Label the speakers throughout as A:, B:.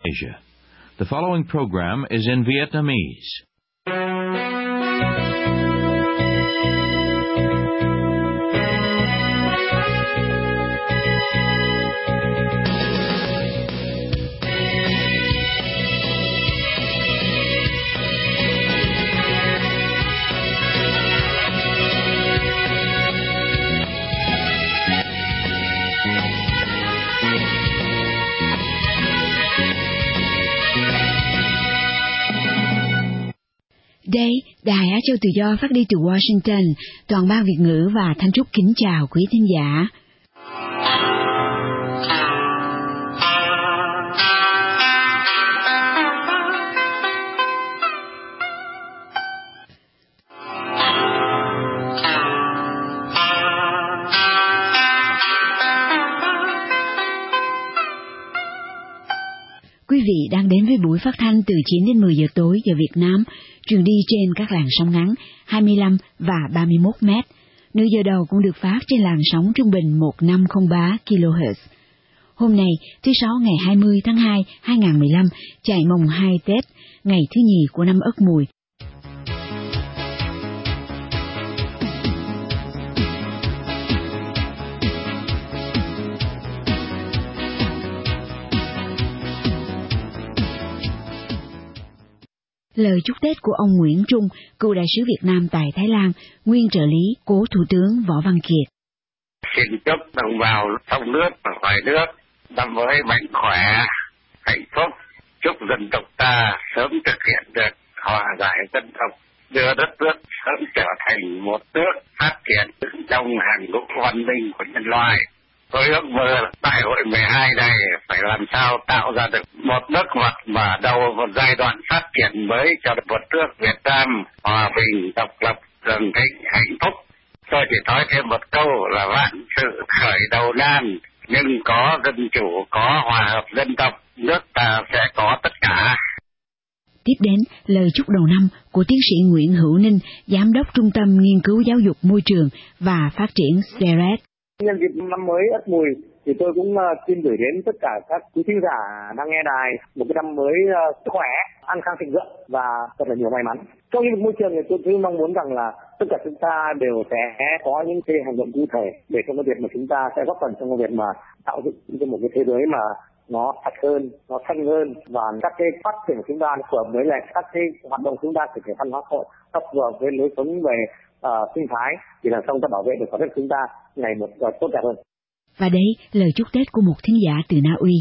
A: Asia. The following program is in Vietnamese.
B: Đây, Đài Á Châu Tự Do phát đi từ Washington, toàn ban Việt ngữ và Thanh Trúc kính chào quý thính giả. Quý vị đang đến với buổi phát thanh từ 9 đến 10 giờ tối giờ Việt Nam, truyền đi trên các làn sóng ngắn 25 và 31 mét. Nửa giờ đầu cũng được phát trên làn sóng trung bình 1503 kHz. Hôm nay, thứ Sáu ngày 20 tháng 2, 2015, chạy mồng 2 Tết, ngày thứ nhì của năm Ất Mùi. Lời chúc Tết của ông Nguyễn Trung, cựu đại sứ Việt Nam tại Thái Lan, nguyên trợ lý cố Thủ tướng Võ Văn Kiệt.
C: Xin chúc đồng bào trong nước và ngoài nước năm mới mạnh khỏe, hạnh phúc. Chúc dân tộc ta sớm thực hiện được hòa giải dân tộc, đưa đất nước sớm trở thành một nước phát triển trong hàng ngũ văn minh của nhân loại. Tôi ước mơ đại hội 12 này phải làm sao tạo ra được một bước ngoặt mà đầu một giai đoạn phát triển mới cho một nước Việt Nam hòa bình, độc lập, cường thịnh, hạnh phúc. Tôi chỉ nói thêm một câu là vạn sự khởi đầu nan, nhưng có dân chủ, có hòa hợp dân tộc, nước ta sẽ có tất cả.
B: Tiếp đến, lời chúc đầu năm của tiến sĩ Nguyễn Hữu Ninh, Giám đốc Trung tâm Nghiên cứu Giáo dục Môi trường và Phát triển STERET.
D: Nhân dịp năm mới Ất Mùi thì tôi cũng xin gửi đến tất cả các quý thính giả đang nghe đài một cái năm mới sức khỏe, an khang thịnh vượng và thật là nhiều may mắn. Trong lĩnh vực môi trường thì tôi mong muốn rằng là tất cả chúng ta đều sẽ có những cái hành động cụ thể để trong cái việc mà chúng ta sẽ góp phần trong cái việc mà tạo dựng một cái thế giới mà nó sạch hơn, nó xanh hơn, và các cái phát triển của chúng ta phù hợp với lại các cái hoạt động chúng ta thực hiện văn hóa xã hội, phù hợp với lối sống về sinh thái, thì làm sao chúng ta bảo vệ được quả đất chúng ta ngày một tốt đẹp hơn.
B: Và đấy, lời chúc Tết của một thính giả từ Na Uy.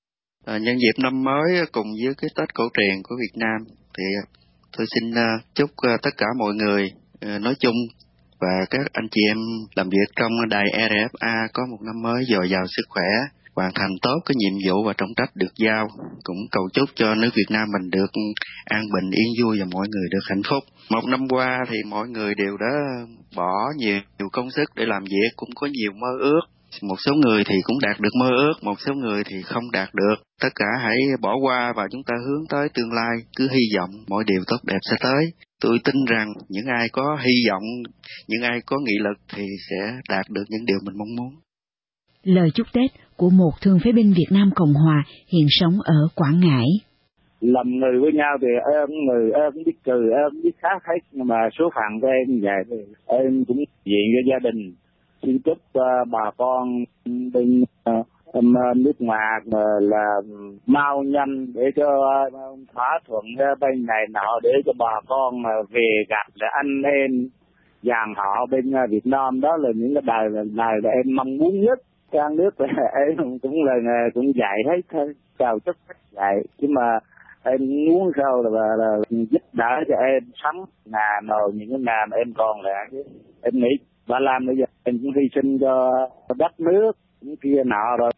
E: Nhân dịp năm mới cùng với cái Tết cổ truyền của Việt Nam thì tôi xin chúc tất cả mọi người nói chung và các anh chị em làm việc trong đài RFA có một năm mới dồi dào sức khỏe, hoàn thành tốt cái nhiệm vụ và trọng trách được giao. Cũng cầu chúc cho nước Việt Nam mình được an bình, yên vui và mọi người được hạnh phúc. Một năm qua thì mọi người đều đã bỏ nhiều công sức để làm việc, cũng có nhiều mơ ước. Một số người thì cũng đạt được mơ ước, một số người thì không đạt được. Tất cả hãy bỏ qua và chúng ta hướng tới tương lai, cứ hy vọng mọi điều tốt đẹp sẽ tới. Tôi tin rằng những ai có hy vọng, những ai có nghị lực thì sẽ đạt được những điều mình mong muốn.
B: Lời chúc Tết của một thương phế binh Việt Nam Cộng Hòa hiện sống ở Quảng Ngãi.
F: Làm người với nhau thì em cũng biết cười, em cũng biết khác hết, nhưng mà số phận của em như vậy thì em cũng diện cho gia đình. Xin chúc bà con bên nước ngoài là mau nhanh để cho thỏa thuận bên này nọ, để cho bà con về gặp là anh em dàn họ bên Việt Nam. Đó là những cái lời mà em mong muốn nhất. Các nước là em cũng dạy hết thôi, chào chúc dạy, chứ mà em muốn sao là giúp đỡ cho em sống làm rồi những cái làm em còn lại chứ. Em nghĩ bà làm bây giờ em cũng hy sinh cho đất nước những kia nọ rồi.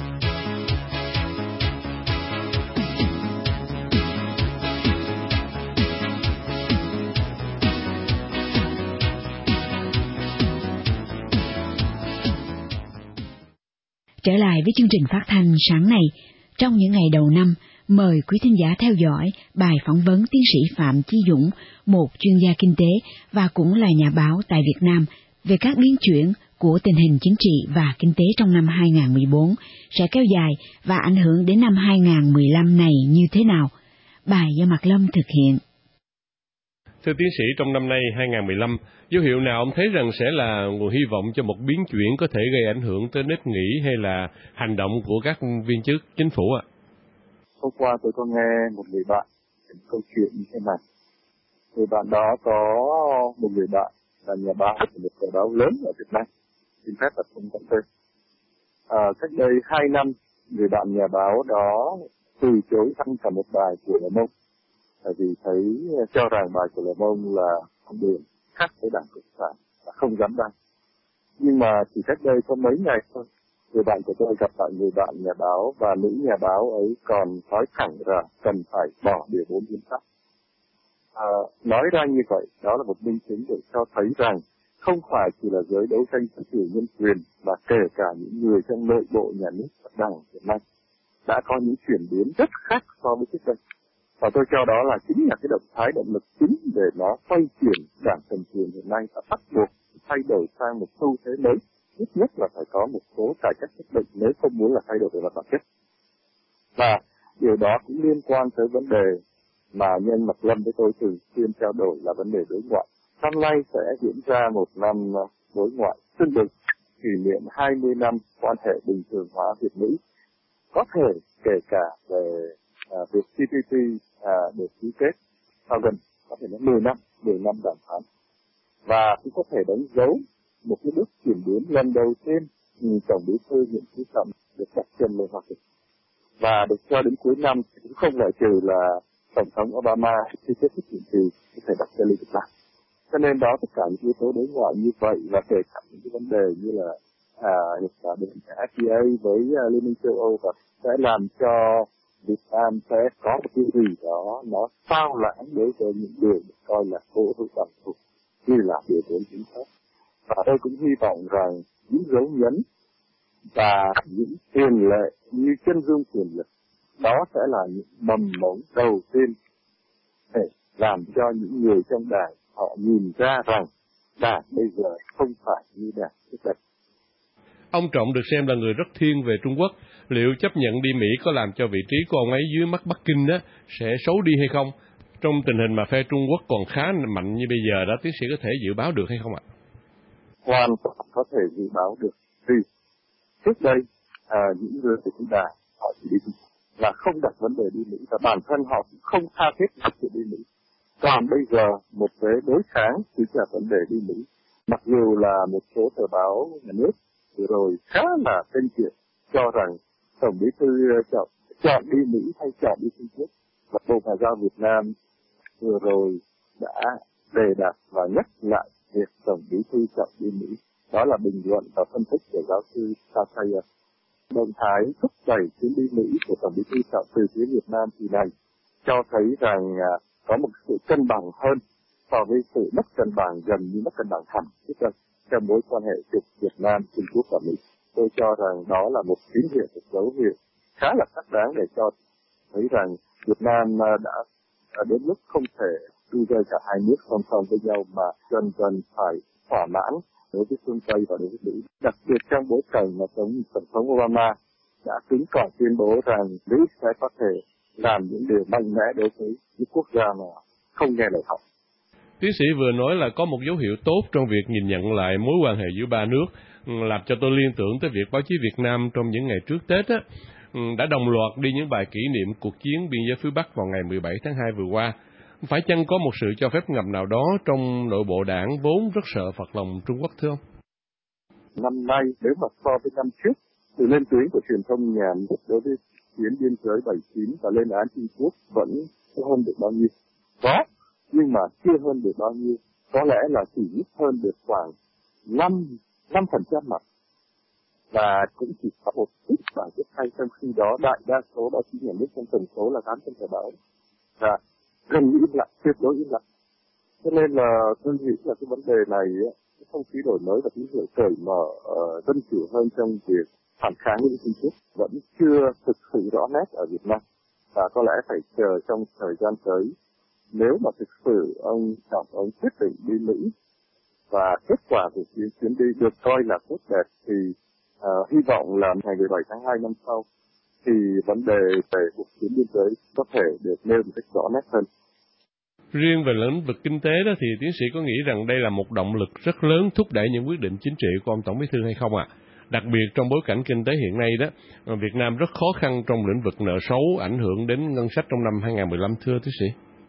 B: Trở lại với chương trình phát thanh sáng nay, trong những ngày đầu năm, mời quý thính giả theo dõi bài phỏng vấn tiến sĩ Phạm Chí Dũng, một chuyên gia kinh tế và cũng là nhà báo tại Việt Nam, về các biến chuyển của tình hình chính trị và kinh tế trong năm 2014 sẽ kéo dài và ảnh hưởng đến năm 2015 này như thế nào? Bài do Mạc Lâm thực hiện.
G: Thưa tiến sĩ, trong năm nay 2015, dấu hiệu nào ông thấy rằng sẽ là nguồn hy vọng cho một biến chuyển có thể gây ảnh hưởng tới nếp nghĩ hay là hành động của các viên chức chính phủ ạ?
H: Hôm qua tôi có nghe một người bạn câu chuyện như thế này. Người bạn đó có một người bạn là nhà báo của một tờ báo lớn ở Việt Nam, xin phép là không có tên. Cách đây 2 năm, người bạn nhà báo đó từ chối đăng cả một bài của Le Monde, tại vì thấy cho rằng bài của Le Monde là không đường khác với Đảng Cộng sản và không dám đăng. Nhưng mà chỉ cách đây có mấy ngày thôi, người bạn của tôi gặp lại người bạn nhà báo và nữ nhà báo ấy còn nói thẳng rằng cần phải bỏ Điều 4 hiến pháp. Nói ra như vậy, đó là một minh chứng để cho thấy rằng không phải chỉ là giới đấu tranh tranh cử nhân quyền, mà kể cả những người trong nội bộ nhà nước và Đảng hiện nay đã có những chuyển biến rất khác so với trước đây. Và tôi cho đó là chính là cái động lực chính để nó xoay chuyển Đảng cầm quyền hiện nay và bắt buộc thay đổi sang một xu thế mới. Ít nhất là phải có một số cải cách nhất định nếu không muốn là thay đổi về mặt bản chất. Và điều đó cũng liên quan tới vấn đề mà nhân Mạc Lâm với tôi thường xuyên trao đổi là vấn đề đối ngoại. Năm nay sẽ diễn ra một năm đối ngoại xưng đỉnh kỷ niệm 20 năm quan hệ bình thường hóa Việt-Mỹ. Có thể kể cả về việc TPP được ký kết sau gần có thể nói 10 năm đàm phán. Và cũng có thể đánh dấu một cái bước chuyển biến lần đầu tiên Tổng Bí thư Nguyễn Phú Trọng được đặt chân lên Hoa Kỳ. Và được cho đến cuối năm cũng không loại trừ là Tổng thống Obama khi kết thúc nhiệm kỳ có thể đặt chân lên Việt Nam. Cho nên đó tất cả những yếu tố đối ngoại như vậy và kể cả những cái vấn đề như là hiệp định FTA với Liên minh châu Âu và sẽ làm cho Việt Nam sẽ có một cái gì đó nó sao lãng đối với những điều được coi là cố hữu toàn thuộc như là Điều 4 hiến pháp. Và tôi cũng hy vọng rằng những dấu nhấn và những tiền lệ như chân dung quyền lực đó sẽ là những mầm mống đầu tiên để làm cho những người trong Đảng họ nhìn ra rằng Đảng bây giờ không phải như Đảng trước đây.
G: Ông Trọng được xem là người rất thiên về Trung Quốc. Liệu chấp nhận đi Mỹ có làm cho vị trí của ông ấy dưới mắt Bắc Kinh đó sẽ xấu đi hay không? Trong tình hình mà phe Trung Quốc còn khá mạnh như bây giờ đó, tiến sĩ có thể dự báo được hay không ạ?
H: Hoàn toàn có thể dự báo được. Vì trước đây những người của Đảng họ chỉ đi là không đặt vấn đề đi Mỹ và bản thân họ cũng không tha thiết chuyện đi Mỹ. Còn bây giờ một cái đối kháng chính là vấn đề đi Mỹ. Mặc dù là một số tờ báo nhà nước vừa rồi khá là kênh chuyện cho rằng Tổng Bí thư chọn đi Mỹ hay chọn đi Trung Quốc, và Bộ Ngoại giao Việt Nam vừa rồi đã đề đạt và nhắc lại việc Tổng Bí thư chọn đi Mỹ. Đó là bình luận và phân tích của giáo sư Sasaya. Động thái thúc đẩy chuyến đi Mỹ của Tổng Bí thư chọn từ phía Việt Nam kỳ này cho thấy rằng có một sự cân bằng hơn so với sự mất cân bằng, gần như mất cân bằng hẳn trong mối quan hệ Việt Nam, Trung Quốc và Mỹ. Tôi cho rằng đó là một tín hiệu, một dấu hiệu khá là xác đáng để cho thấy rằng Việt Nam đã đến lúc không thể đưa rơi cả hai nước song song với nhau mà dần dần phải thỏa mãn đối với phương Tây và đối với Mỹ. Đặc biệt trong bối cảnh mà Tổng thống Obama đã cứng cỏi tuyên bố rằng Mỹ sẽ có thể làm những điều mạnh mẽ đối với những quốc gia mà không nghe lời họ.
G: Tiến sĩ vừa nói là có một dấu hiệu tốt trong việc nhìn nhận lại mối quan hệ giữa ba nước, làm cho tôi liên tưởng tới việc báo chí Việt Nam trong những ngày trước Tết đã đồng loạt đi những bài kỷ niệm cuộc chiến biên giới phía Bắc vào ngày 17 tháng 2 vừa qua. Phải chăng có một sự cho phép ngầm nào đó trong nội bộ đảng vốn rất sợ phật lòng Trung Quốc thưa ông?
H: Năm nay nếu mà so với năm trước, sự lên tiếng của truyền thông nhà nước đối với tuyến biên giới 79 và lên án Trung Quốc vẫn hơn được bao nhiêu. Có, nhưng mà chưa hơn được bao nhiêu. Có lẽ là chỉ ít hơn được khoảng 5% mặt. Và cũng chỉ có một ít bài viết hay, trong khi đó đại đa số báo chí nhà nước trong tổng số là 800 tờ báo. Và gần như im lặng, tuyệt đối im lặng. Cho nên là tôi nghĩ là cái vấn đề này, cái không khí đổi mới và tín hiệu cởi mở dân chủ hơn trong việc phản kháng những Trung Quốc vẫn chưa thực sự rõ nét ở Việt Nam. Và có lẽ phải chờ trong thời gian tới, nếu mà thực sự ông quyết định đi Mỹ và kết quả của chuyến đi được coi là tốt đẹp thì hy vọng là ngày 17 tháng 2 năm sau thì vấn đề về cuộc chiến biên giới có thể được nêu một cách rõ nét hơn.
G: Riêng về lĩnh vực kinh tế đó thì tiến sĩ có nghĩ rằng đây là một động lực rất lớn thúc đẩy những quyết định chính trị của ông Tổng Bí thư hay không ạ? Đặc biệt trong bối cảnh kinh tế hiện nay đó, Việt Nam rất khó khăn trong lĩnh vực nợ xấu ảnh hưởng đến ngân sách trong năm 2015 thưa tiến sĩ.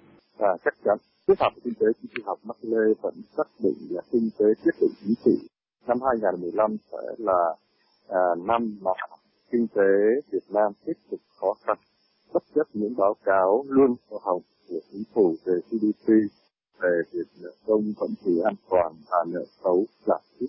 H: Chắc chắn. Triết học kinh tế chính trị học Mác Lê vẫn xác định là kinh tế quyết định chính trị. Năm 2015 sẽ là năm mà kinh tế Việt Nam tiếp tục khó khăn, bất chấp những báo cáo luôn của hồng của chính phủ về GDP, về việc nợ công vẫn chỉ an toàn và nợ xấu giảm ít.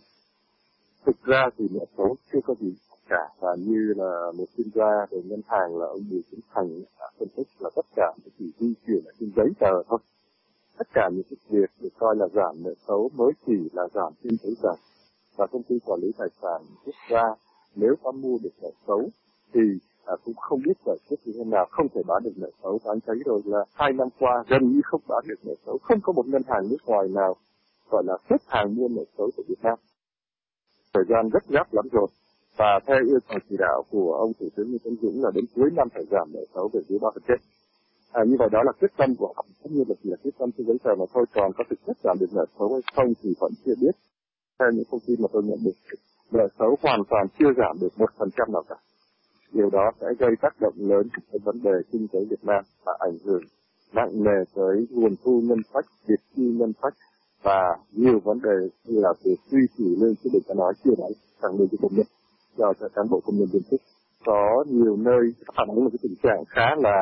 H: Thực ra thì nợ xấu chưa có gì cả, và như là một chuyên gia về ngân hàng là ông Bùi Tiến Thành đã phân tích là tất cả chỉ di chuyển ở trên giấy tờ thôi. Tất cả những cái việc được coi là giảm nợ xấu mới chỉ là giảm trên giấy tờ. Và công ty quản lý tài sản quốc gia nếu có mua được nợ xấu thì cũng không biết giải quyết như thế nào, không thể bán được nợ xấu. Và anh thấy rồi là 2 năm qua gần như không bán được nợ xấu, không có một ngân hàng nước ngoài nào gọi là xếp hàng mua nợ xấu của Việt Nam. Thời gian rất gấp lắm rồi, và theo yêu cầu chỉ đạo của ông Thủ tướng Nguyễn Tấn Dũng là đến cuối năm phải giảm nợ xấu về dưới 3%. Như vậy đó là quyết tâm của ông, tất nhiên là chỉ là quyết tâm trên giấy tờ mà thôi, còn có thực chất giảm được nợ xấu hay không thì vẫn chưa biết. Theo những thông tin mà tôi nhận được, nợ xấu hoàn toàn chưa giảm được 1% nào cả. Điều đó sẽ gây tác động lớn đến vấn đề kinh tế Việt Nam và ảnh hưởng nặng nề tới nguồn thu ngân sách, việc chi ngân sách và nhiều vấn đề như là việc duy trì lương, chứ đừng có nói chưa nói tăng lương cho công nhân, cho cán bộ công nhân viên chức. Có nhiều nơi phản ánh một cái tình trạng khá là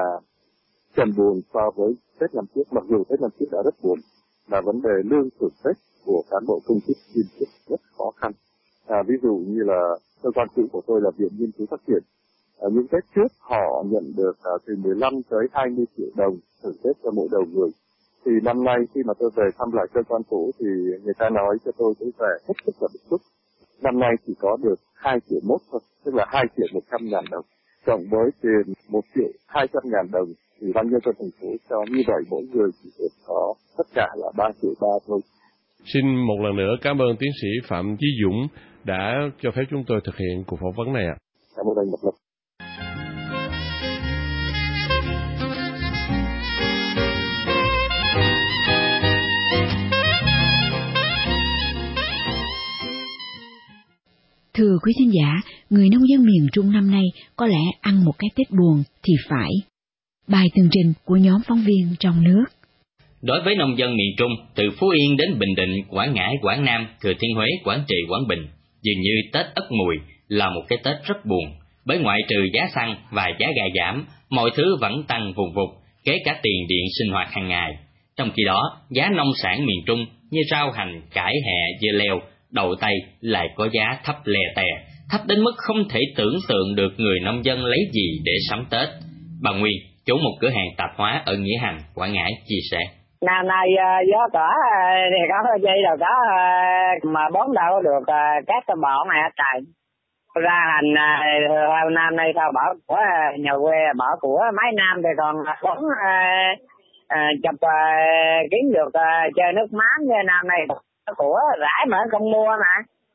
H: trầm buồn so với Tết năm trước, mặc dù Tết năm trước đã rất buồn, là vấn đề lương thưởng Tết của cán bộ công chức viên chức rất khó khăn. Ví dụ như là cơ quan cũ của tôi là Viện Nghiên cứu Phát triển. Những Tết trước họ nhận được từ 15 tới 20 triệu đồng thưởng Tết cho mỗi đầu người. Thì năm nay khi mà tôi về thăm lại cơ quan cũ thì người ta nói cho tôi cái vẻ hết sức là bức xúc. Năm nay chỉ có được 2,1 triệu thôi, tức là 2.100.000 đồng. Cộng với tiền 1.200.000 đồng thì ban nhân dân thành phố cho, như vậy mỗi người chỉ được có tất cả là 3,3 triệu thôi.
G: Xin một lần nữa cảm ơn tiến sĩ Phạm Chí Dũng đã cho phép chúng tôi thực hiện cuộc phỏng vấn này ạ.
H: Cảm ơn anh Ngọc Lập.
B: Thưa quý khán giả, người nông dân miền Trung năm nay có lẽ ăn một cái Tết buồn thì phải. Bài tường trình của nhóm phóng viên trong nước.
I: Đối với nông dân miền Trung, từ Phú Yên đến Bình Định, Quảng Ngãi, Quảng Nam, Thừa Thiên Huế, Quảng Trị, Quảng Bình, dường như Tết Ất Mùi là một cái Tết rất buồn, bởi ngoại trừ giá xăng và giá ga giảm, mọi thứ vẫn tăng vùn vụt, kể cả tiền điện sinh hoạt hàng ngày. Trong khi đó, giá nông sản miền Trung như rau hành, cải, hẹ, dưa leo, đậu tây lại có giá thấp lè tè, thấp đến mức không thể tưởng tượng được người nông dân lấy gì để sắm Tết. Bà Nguyên, chủ một cửa hàng tạp hóa ở Nghĩa Hành, Quảng Ngãi chia sẻ.
J: Năm nay gió cỏ thì có dây đâu có mà bón đâu có được các cái bọn này hết trời. Ra hành năm nay sao bỏ của nhà quê, bỏ của mấy năm thì còn bón chụp kiếm được chơi nước mắm, như năm nay của rải mà không mua mà.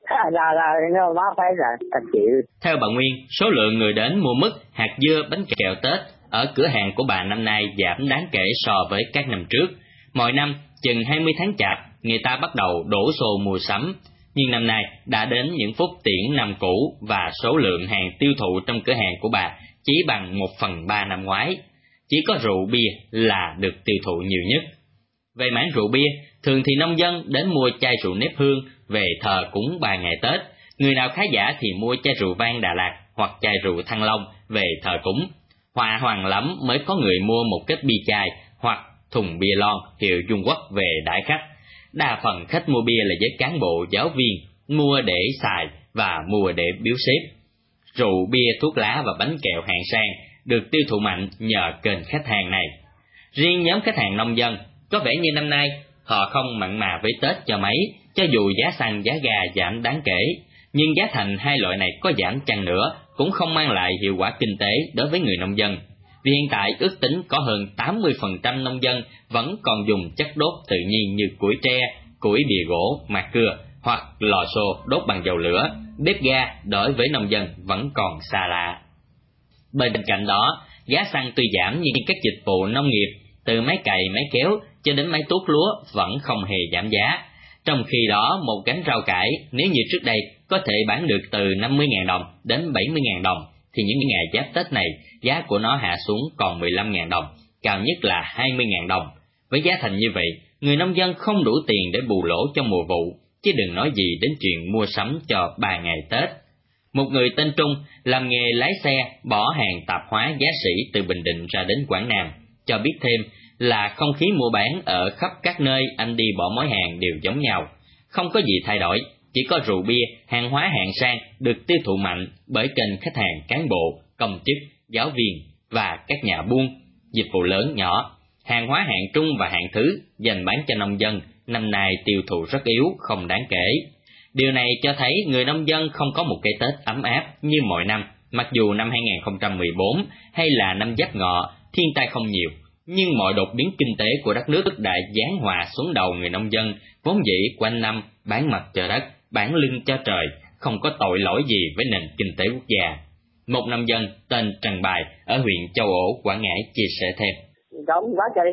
J: Rồi nó phải rồi thật chịu.
I: Theo bà Nguyên, số lượng người đến mua mứt, hạt dưa, bánh kẹo Tết ở cửa hàng của bà năm nay giảm đáng kể so với các năm trước. Mọi năm, chừng 20 tháng Chạp, người ta bắt đầu đổ xô mua sắm. Nhưng năm nay đã đến những phút tiễn năm cũ và số lượng hàng tiêu thụ trong cửa hàng của bà chỉ bằng 1/3 năm ngoái. Chỉ có rượu bia là được tiêu thụ nhiều nhất. Về mảng rượu bia, thường thì nông dân đến mua chai rượu nếp hương về thờ cúng 3 ngày Tết. Người nào khá giả thì mua chai rượu vang Đà Lạt hoặc chai rượu Thăng Long về thờ cúng. Hòa hoàng lắm mới có người mua một kết bia chai hoặc thùng bia lon hiệu Trung Quốc về đãi khách. Đa phần khách mua bia là với cán bộ, giáo viên, mua để xài và mua để biếu sếp. Rượu, bia, thuốc lá và bánh kẹo hạng sang được tiêu thụ mạnh nhờ kênh khách hàng này. Riêng nhóm khách hàng nông dân, có vẻ như năm nay họ không mặn mà với Tết cho mấy, cho dù giá xăng, giá ga giảm đáng kể. Nhưng giá thành hai loại này có giảm chăng nữa cũng không mang lại hiệu quả kinh tế đối với người nông dân. Vì hiện tại ước tính có hơn 80% nông dân vẫn còn dùng chất đốt tự nhiên như củi tre, củi bìa gỗ, mạt cưa hoặc lò xo đốt bằng dầu lửa, bếp ga đối với nông dân vẫn còn xa lạ. Bên cạnh đó, giá xăng tuy giảm nhưng các dịch vụ nông nghiệp từ máy cày, máy kéo cho đến máy tuốt lúa vẫn không hề giảm giá. Trong khi đó, một gánh rau cải nếu như trước đây có thể bán được từ 50.000 đồng đến 70.000 đồng, thì những ngày giáp Tết này, giá của nó hạ xuống còn 15.000 đồng, cao nhất là 20.000 đồng. Với giá thành như vậy, người nông dân không đủ tiền để bù lỗ cho mùa vụ, chứ đừng nói gì đến chuyện mua sắm cho 3 ngày Tết. Một người tên Trung làm nghề lái xe bỏ hàng tạp hóa giá sỉ từ Bình Định ra đến Quảng Nam, cho biết thêm là không khí mua bán ở khắp các nơi anh đi bỏ mối hàng đều giống nhau, không có gì thay đổi, chỉ có rượu bia, hàng hóa hạng sang được tiêu thụ mạnh bởi kênh khách hàng cán bộ, công chức, giáo viên và các nhà buôn, dịch vụ lớn nhỏ. Hàng hóa hạng trung và hạng thứ dành bán cho nông dân năm nay tiêu thụ rất yếu, không đáng kể. Điều này cho thấy người nông dân không có một cái Tết ấm áp như mọi năm, mặc dù năm 2014 hay là năm Giáp Ngọ thiên tai không nhiều, nhưng mọi đột biến kinh tế của đất nước đã giáng họa xuống đầu người nông dân vốn dĩ quanh năm bán mặt cho đất, bán lưng cho trời, không có tội lỗi gì với nền kinh tế quốc gia. Một nông dân tên Trần Bài ở huyện Châu Ổ, Quảng Ngãi chia sẻ thêm.
J: Cũng có chị,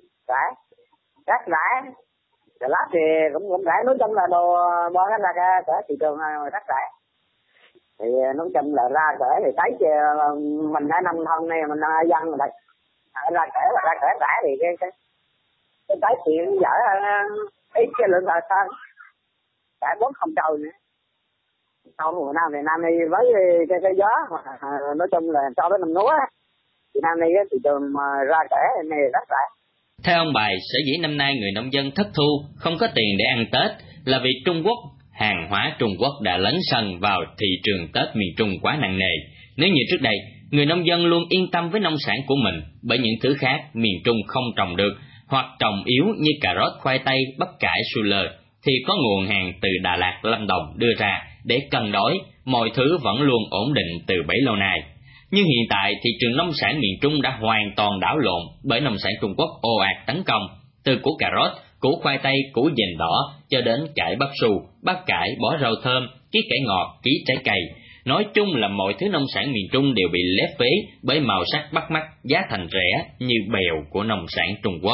J: rác rãi, lát thì cũng rãi, nói chung là đồ bỏ ra cả thị trường rác rãi. Thì nói chung là ra kể thì thấy mình đã nông thôn này, mình dân rồi đây. Ra kể rãi thì cái tái chuyện dở ít cái lượng là sao cả 4 không trâu nữa. Sau mùa năm thì năm nay với cái gió nói chung là so với năm lúa thì năm nay cái thị trường mà ra kể này rất rẻ.
I: Theo ông Bài, sở dĩ năm nay người nông dân thất thu, không có tiền để ăn Tết là vì Trung Quốc, hàng hóa Trung Quốc đã lấn sân vào thị trường Tết miền Trung quá nặng nề. Nếu như trước đây, người nông dân luôn yên tâm với nông sản của mình bởi những thứ khác miền Trung không trồng được hoặc trồng yếu như cà rốt, khoai tây, bắp cải, su lơ, thì có nguồn hàng từ Đà Lạt, Lâm Đồng đưa ra để cân đối, mọi thứ vẫn luôn ổn định từ bấy lâu nay. Nhưng hiện tại thị trường nông sản miền Trung đã hoàn toàn đảo lộn bởi nông sản Trung Quốc ồ ạt tấn công, từ củ cà rốt, củ khoai tây, củ dền đỏ cho đến cải bắp su, bắp cải, bó rau thơm, ký cải ngọt, ký trái cây. Nói chung là mọi thứ nông sản miền Trung đều bị lép vế bởi màu sắc bắt mắt, giá thành rẻ như bèo của nông sản Trung Quốc.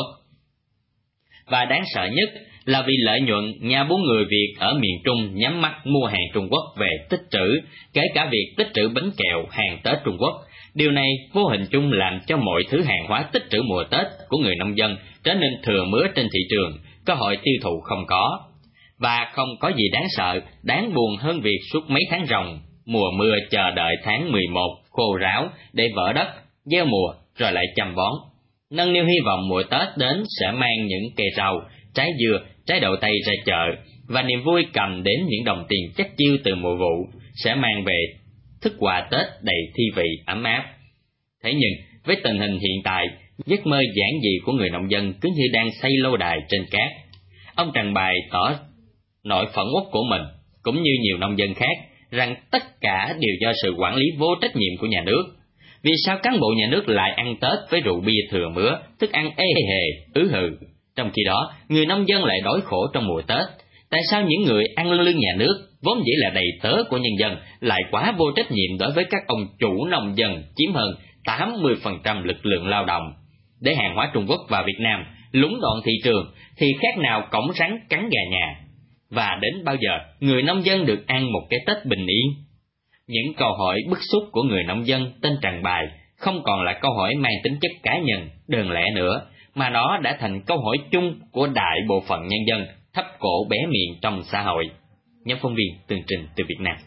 I: Và đáng sợ nhất là vì lợi nhuận, nhà buôn người Việt ở miền Trung nhắm mắt mua hàng Trung Quốc về tích trữ, kể cả việc tích trữ bánh kẹo, hàng Tết Trung Quốc. Điều này vô hình chung làm cho mọi thứ hàng hóa tích trữ mùa Tết của người nông dân trở nên thừa mứa trên thị trường, cơ hội tiêu thụ không có. Và không có gì đáng sợ, đáng buồn hơn việc suốt mấy tháng ròng, mùa mưa chờ đợi tháng 11 khô ráo để vỡ đất, gieo mùa rồi lại chăm bón. Nâng niu hy vọng mùa Tết đến sẽ mang những cây rau, trái dưa, trái đậu tây ra chợ, và niềm vui cầm đến những đồng tiền chất chiêu từ mùa vụ sẽ mang về thức quà Tết đầy thi vị ấm áp. Thế nhưng, với tình hình hiện tại, giấc mơ giản dị của người nông dân cứ như đang xây lâu đài trên cát. Ông Trần Bài tỏ nỗi phẫn uất của mình, cũng như nhiều nông dân khác, rằng tất cả đều do sự quản lý vô trách nhiệm của nhà nước. Vì sao cán bộ nhà nước lại ăn Tết với rượu bia thừa mứa, thức ăn ê hề, ứ hừ? Trong khi đó, người nông dân lại đói khổ trong mùa Tết. Tại sao những người ăn lương nhà nước, vốn dĩ là đầy tớ của nhân dân, lại quá vô trách nhiệm đối với các ông chủ nông dân chiếm hơn 80% lực lượng lao động? Để hàng hóa Trung Quốc và Việt Nam lũng đoạn thị trường, thì khác nào cổng rắn cắn gà nhà. Và đến bao giờ người nông dân được ăn một cái Tết bình yên? Những câu hỏi bức xúc của người nông dân tên Trần Bài không còn là câu hỏi mang tính chất cá nhân, đơn lẻ nữa, mà nó đã thành câu hỏi chung của đại bộ phận nhân dân thấp cổ bé miệng trong xã hội. Nhóm phóng viên tường trình từ Việt Nam.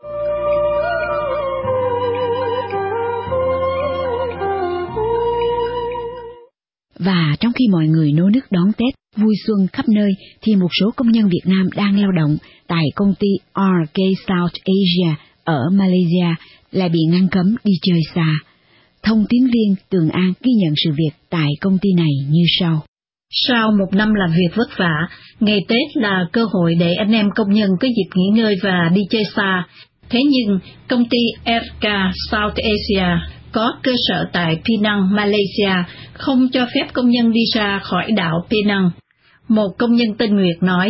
B: Và trong khi mọi người nô nức đón Tết, vui xuân khắp nơi, thì một số công nhân Việt Nam đang lao động tại công ty RK South Asia ở Malaysia lại bị ngăn cấm đi chơi xa. Thông tín viên Tường An ghi nhận sự việc tại công ty này như sau.
K: Sau một năm làm việc vất vả, ngày Tết là cơ hội để anh em công nhân có dịp nghỉ ngơi và đi chơi xa. Thế nhưng, công ty RK South Asia có cơ sở tại Penang, Malaysia, không cho phép công nhân đi ra khỏi đảo Penang. Một công nhân tên Nguyệt nói.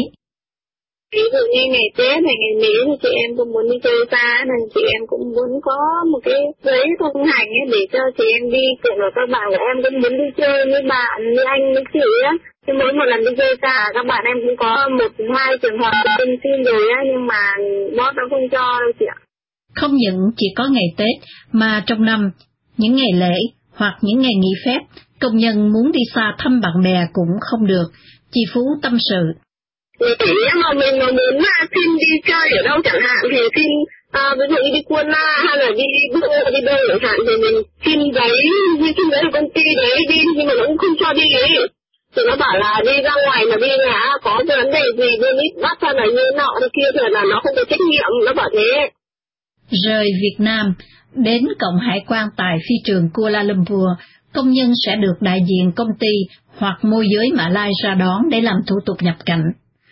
L: Ví dụ như ngày Tết hay ngày Mỹ thì chị em cũng muốn đi chơi xa, nên chị em cũng muốn có một cái giấy thông hành ấy để cho chị em đi, kiểu là các bạn của em cũng muốn đi chơi với bạn, như anh với chị á. Nhưng mỗi một lần đi chơi xa, các bạn em cũng có 1-2 trường hợp xin rồi á, nhưng mà boss nó không cho đâu chị ạ.
K: Không những chỉ có ngày Tết, mà trong năm, những ngày lễ hoặc những ngày nghỉ phép, công nhân muốn đi xa thăm bạn bè cũng không được. Chị Phú tâm sự.
L: Nếu mà mình muốn xin đi chơi ở đâu chẳng hạn thì xin ví dụ như đi Quân La hay là đi đâu chẳng hạn thì mình xin giấy của công ty đấy đi, nhưng mà nó cũng không cho đi ấy. Thì nó bảo là đi ra ngoài mà đi nhà có vấn đề gì bên ít bắt ra là như nọ thì kia thì là nó không có trách nhiệm, nó bảo thế.
K: Rời Việt Nam đến cổng hải quan tại phi trường Kuala Lumpur, công nhân sẽ được đại diện công ty hoặc môi giới Mã Lai ra đón để làm thủ tục nhập cảnh.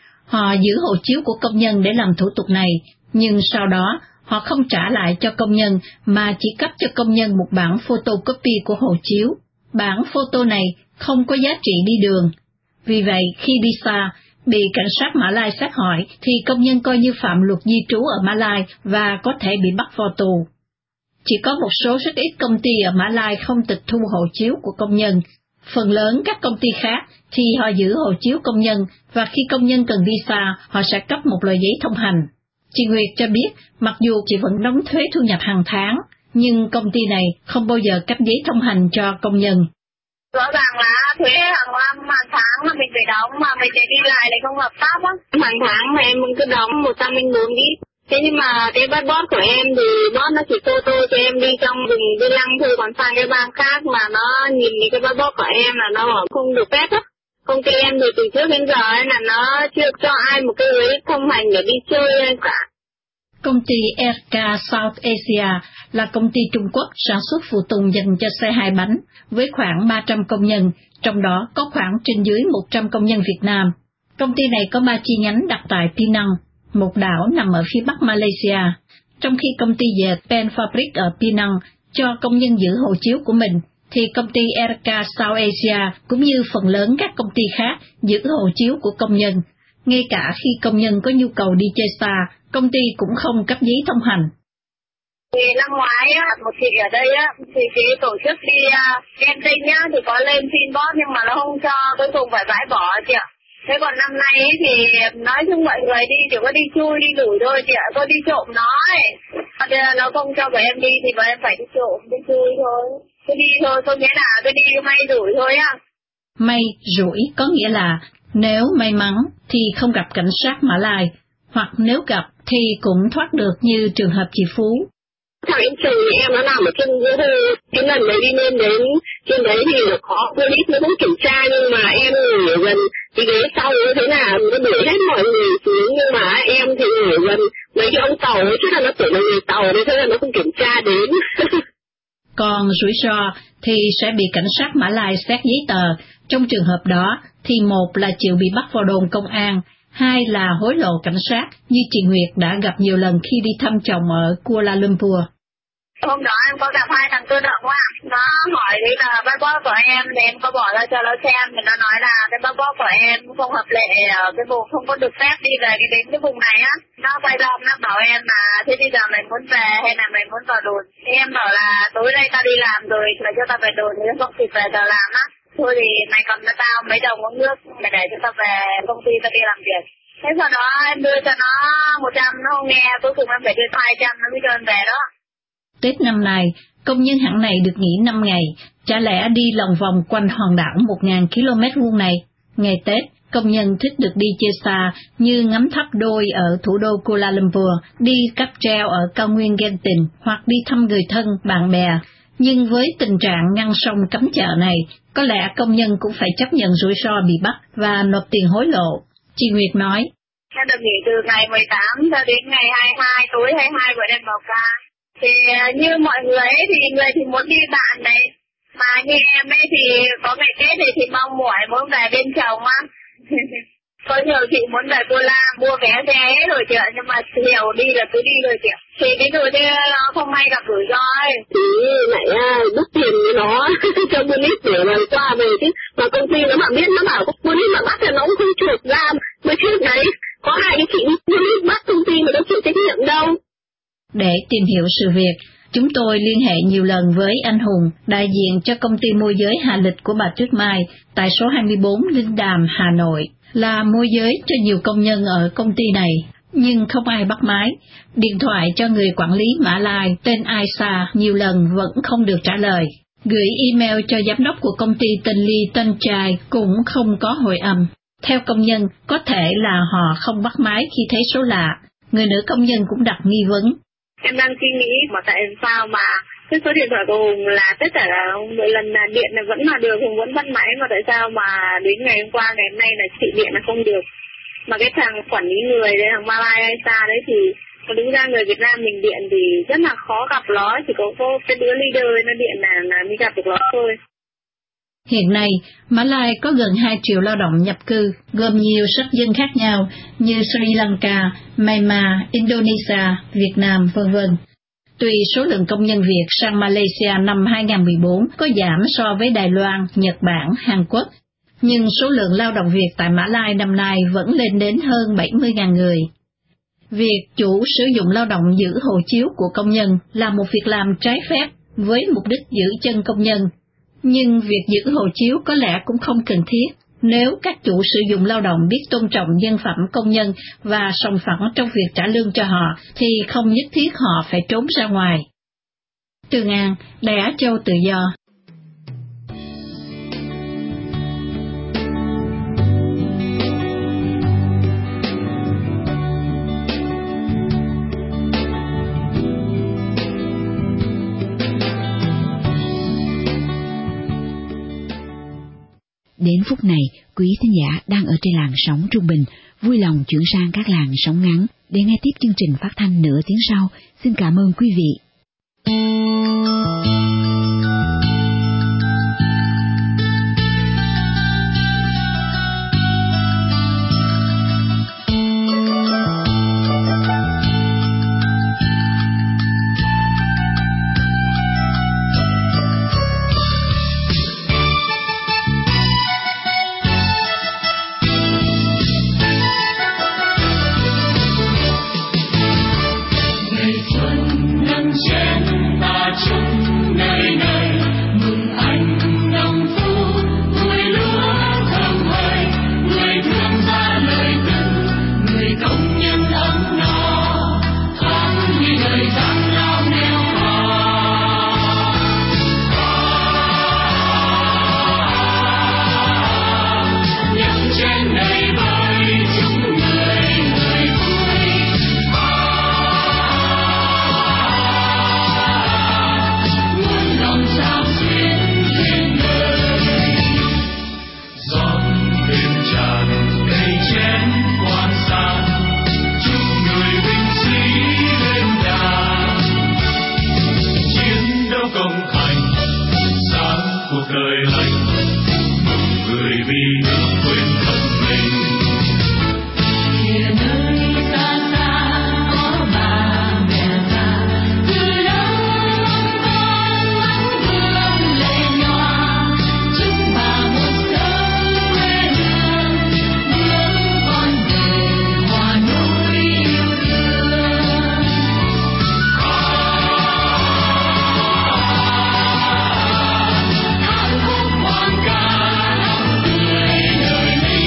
K: Họ giữ hộ chiếu của công nhân để làm thủ tục này, nhưng sau đó họ không trả lại cho công nhân mà chỉ cấp cho công nhân một bản photocopy của hộ chiếu. Bản photo này không có giá trị đi đường. Vì vậy, khi đi xa, bị cảnh sát Mã Lai xét hỏi thì công nhân coi như phạm luật di trú ở Mã Lai và có thể bị bắt vào tù. Chỉ có một số rất ít công ty ở Mã Lai không tịch thu hộ chiếu của công nhân. Phần lớn các công ty khác thì họ giữ hộ chiếu công nhân và khi công nhân cần đi xa, họ sẽ cấp một loại giấy thông hành. Chị Nguyệt cho biết, mặc dù chị vẫn đóng thuế thu nhập hàng tháng, nhưng công ty này không bao giờ cấp giấy thông hành cho công nhân.
L: Rõ ràng là thuế hàng tháng mà mình phải đóng mà mình phải đi lại lại không hợp pháp á. Hàng tháng mà em cứ đóng 104 ít. Thế nhưng mà cái passport của em thì boss nó chỉ photo cho em đi trong vùng đi lăng thôi, còn sang cái bang khác mà nó nhìn cái passport của em là nó không được phép á. Công ty em thì từ trước đến giờ ấy là nó chưa cho ai một cái giấy thông hành để đi chơi cả.
K: Công ty RK South Asia là công ty Trung Quốc sản xuất phụ tùng dành cho xe hai bánh, với khoảng 300 công nhân, trong đó có khoảng trên dưới 100 công nhân Việt Nam. Công ty này có 3 chi nhánh đặt tại Penang, một đảo nằm ở phía bắc Malaysia, trong khi công ty dệt Pen Fabric ở Penang cho công nhân giữ hộ chiếu của mình, thì công ty RK South Asia cũng như phần lớn các công ty khác giữ hộ chiếu của công nhân. Ngay cả khi công nhân có nhu cầu đi chơi xa, công ty cũng không cấp giấy thông hành.
L: Thì năm ngoái á, một chị ở đây á, thì cái tổ chức đi camping á, thì có lên xin boss nhưng mà nó không cho, cuối cùng phải bãi bỏ chị ạ. Thế còn năm nay ấy, thì nói chung mọi người đi chỉ có đi chui đi đuổi thôi chị ạ, có đi trộm nó ấy. Nó không cho bọn em đi thì bọn em phải đi trộm, đi chui thôi. Cứ đi thôi, không nghĩa là cứ đi may rủi thôi á.
K: May rủi có nghĩa là nếu may mắn thì không gặp cảnh sát Mã Lai, hoặc nếu gặp thì cũng thoát được như trường hợp chị Phú.
L: Thằng em chồng em nó nằm ở trên dưới đây, cái lần đấy đi lên đến trên đấy thì nó khó, police nó cũng kiểm tra nhưng mà em ngồi gần cái ghế sau như thế nào, nó đuổi hết mọi người xuống nhưng mà em thì ngồi gần mấy cái ông tàu ấy, chứ là nó tưởng là người tàu đấy, thế là nó không kiểm tra đến.
K: Còn rủi ro thì sẽ bị cảnh sát Mã Lai xét giấy tờ. Trong trường hợp đó thì một là chịu bị bắt vào đồn công an, hai là hối lộ cảnh sát như chị Nguyệt đã gặp nhiều lần khi đi thăm chồng ở Kuala Lumpur.
L: Hôm đó em có gặp 2 thằng cơ động á, nó hỏi đấy là passport của em thì em có bỏ ra cho nó xem, thì nó nói là cái passport của em không hợp lệ ở cái vùng, không có được phép đi về đến cái vùng này á. Nó quay ra nó bảo em là thế bây giờ mày muốn về hay là mày muốn vào đồn. Thì em bảo là tối nay tao đi làm rồi, mày cho tao về đồn thì không kịp về giờ làm á. Thôi thì mày cầm cho tao mấy đồng uống nước, mày để cho tao về công ty tao đi làm việc. Thế sau đó em đưa cho nó 100, nó không nghe, cuối cùng em phải đưa 200 nó mới cho em về đó.
K: Tết năm nay, công nhân hãng này được nghỉ 5 ngày, chả lẽ đi lòng vòng quanh hòn đảo 1.000 km vuông này. Ngày Tết, công nhân thích được đi chơi xa như ngắm tháp đôi ở thủ đô Kuala Lumpur, đi cáp treo ở cao nguyên Genting hoặc đi thăm người thân, bạn bè. Nhưng với tình trạng ngăn sông cấm chợ này, có lẽ công nhân cũng phải chấp nhận rủi ro bị bắt và nộp tiền hối lộ. Chị Nguyệt nói.
L: Em được nghỉ từ ngày 18 cho đến ngày 22, tối 22 của em vào ca. Thì như mọi người ấy thì người thì muốn đi bạn này, mà như em ấy thì có ngày Tết này thì mong mỏi muốn về bên chồng á. Có nhiều chị muốn về Cô La mua vé xe hết rồi chị ạ, nhưng mà nhiều đi là cứ đi rồi chị ạ. Thì cái rồi thì không may gặp rủi ro ấy. Thì lại đút tiền với nó cho police để mà qua về chứ. Mà công ty nó mà biết nó bảo police mà bắt thì nó cũng không cho
K: để tìm hiểu sự việc, chúng tôi liên hệ nhiều lần với anh Hùng, đại diện cho công ty môi giới hạ lịch của bà Tuyết Mai tại số 24 Linh Đàm, Hà Nội, là môi giới cho nhiều công nhân ở công ty này, nhưng không ai bắt máy. Điện thoại cho người quản lý Mã Lai tên Aisa nhiều lần vẫn không được trả lời. Gửi email cho giám đốc của công ty tên Ly Tân Trai cũng không có hồi âm. Theo công nhân, có thể là họ không bắt máy khi thấy số lạ. Người nữ công nhân cũng đặt nghi vấn.
L: Em đang suy nghĩ mà tại sao mà cái số điện thoại của Hùng là tất cả là mỗi lần là điện là vẫn là được, Hùng vẫn bắt máy, mà tại sao mà đến ngày hôm qua ngày hôm nay là chị điện là không được. Mà cái thằng quản lý người đấy, thằng Malay Aisa đấy thì đúng ra người Việt Nam mình điện thì rất là khó gặp nó, chỉ có cái đứa leader nó điện là mới gặp được nó thôi.
K: Hiện nay, Mã Lai có gần 2 triệu lao động nhập cư, gồm nhiều sắc dân khác nhau như Sri Lanka, Myanmar, Indonesia, Việt Nam, v.v. Tuy số lượng công nhân Việt sang Malaysia năm 2014 có giảm so với Đài Loan, Nhật Bản, Hàn Quốc, nhưng số lượng lao động Việt tại Mã Lai năm nay vẫn lên đến hơn 70.000 người. Việc chủ sử dụng lao động giữ hộ chiếu của công nhân là một việc làm trái phép với mục đích giữ chân công nhân. Nhưng việc giữ hộ chiếu có lẽ cũng không cần thiết nếu các chủ sử dụng lao động biết tôn trọng nhân phẩm công nhân và sòng phẳng trong việc trả lương cho họ, thì không nhất thiết họ phải trốn ra ngoài. Từ An, Đài Á Châu Tự Do.
B: Đến phút này, quý thính giả đang ở trên làn sóng trung bình, vui lòng chuyển sang các làn sóng ngắn để nghe tiếp chương trình phát thanh nửa tiếng sau. Xin cảm ơn quý vị.
M: Hãy subscribe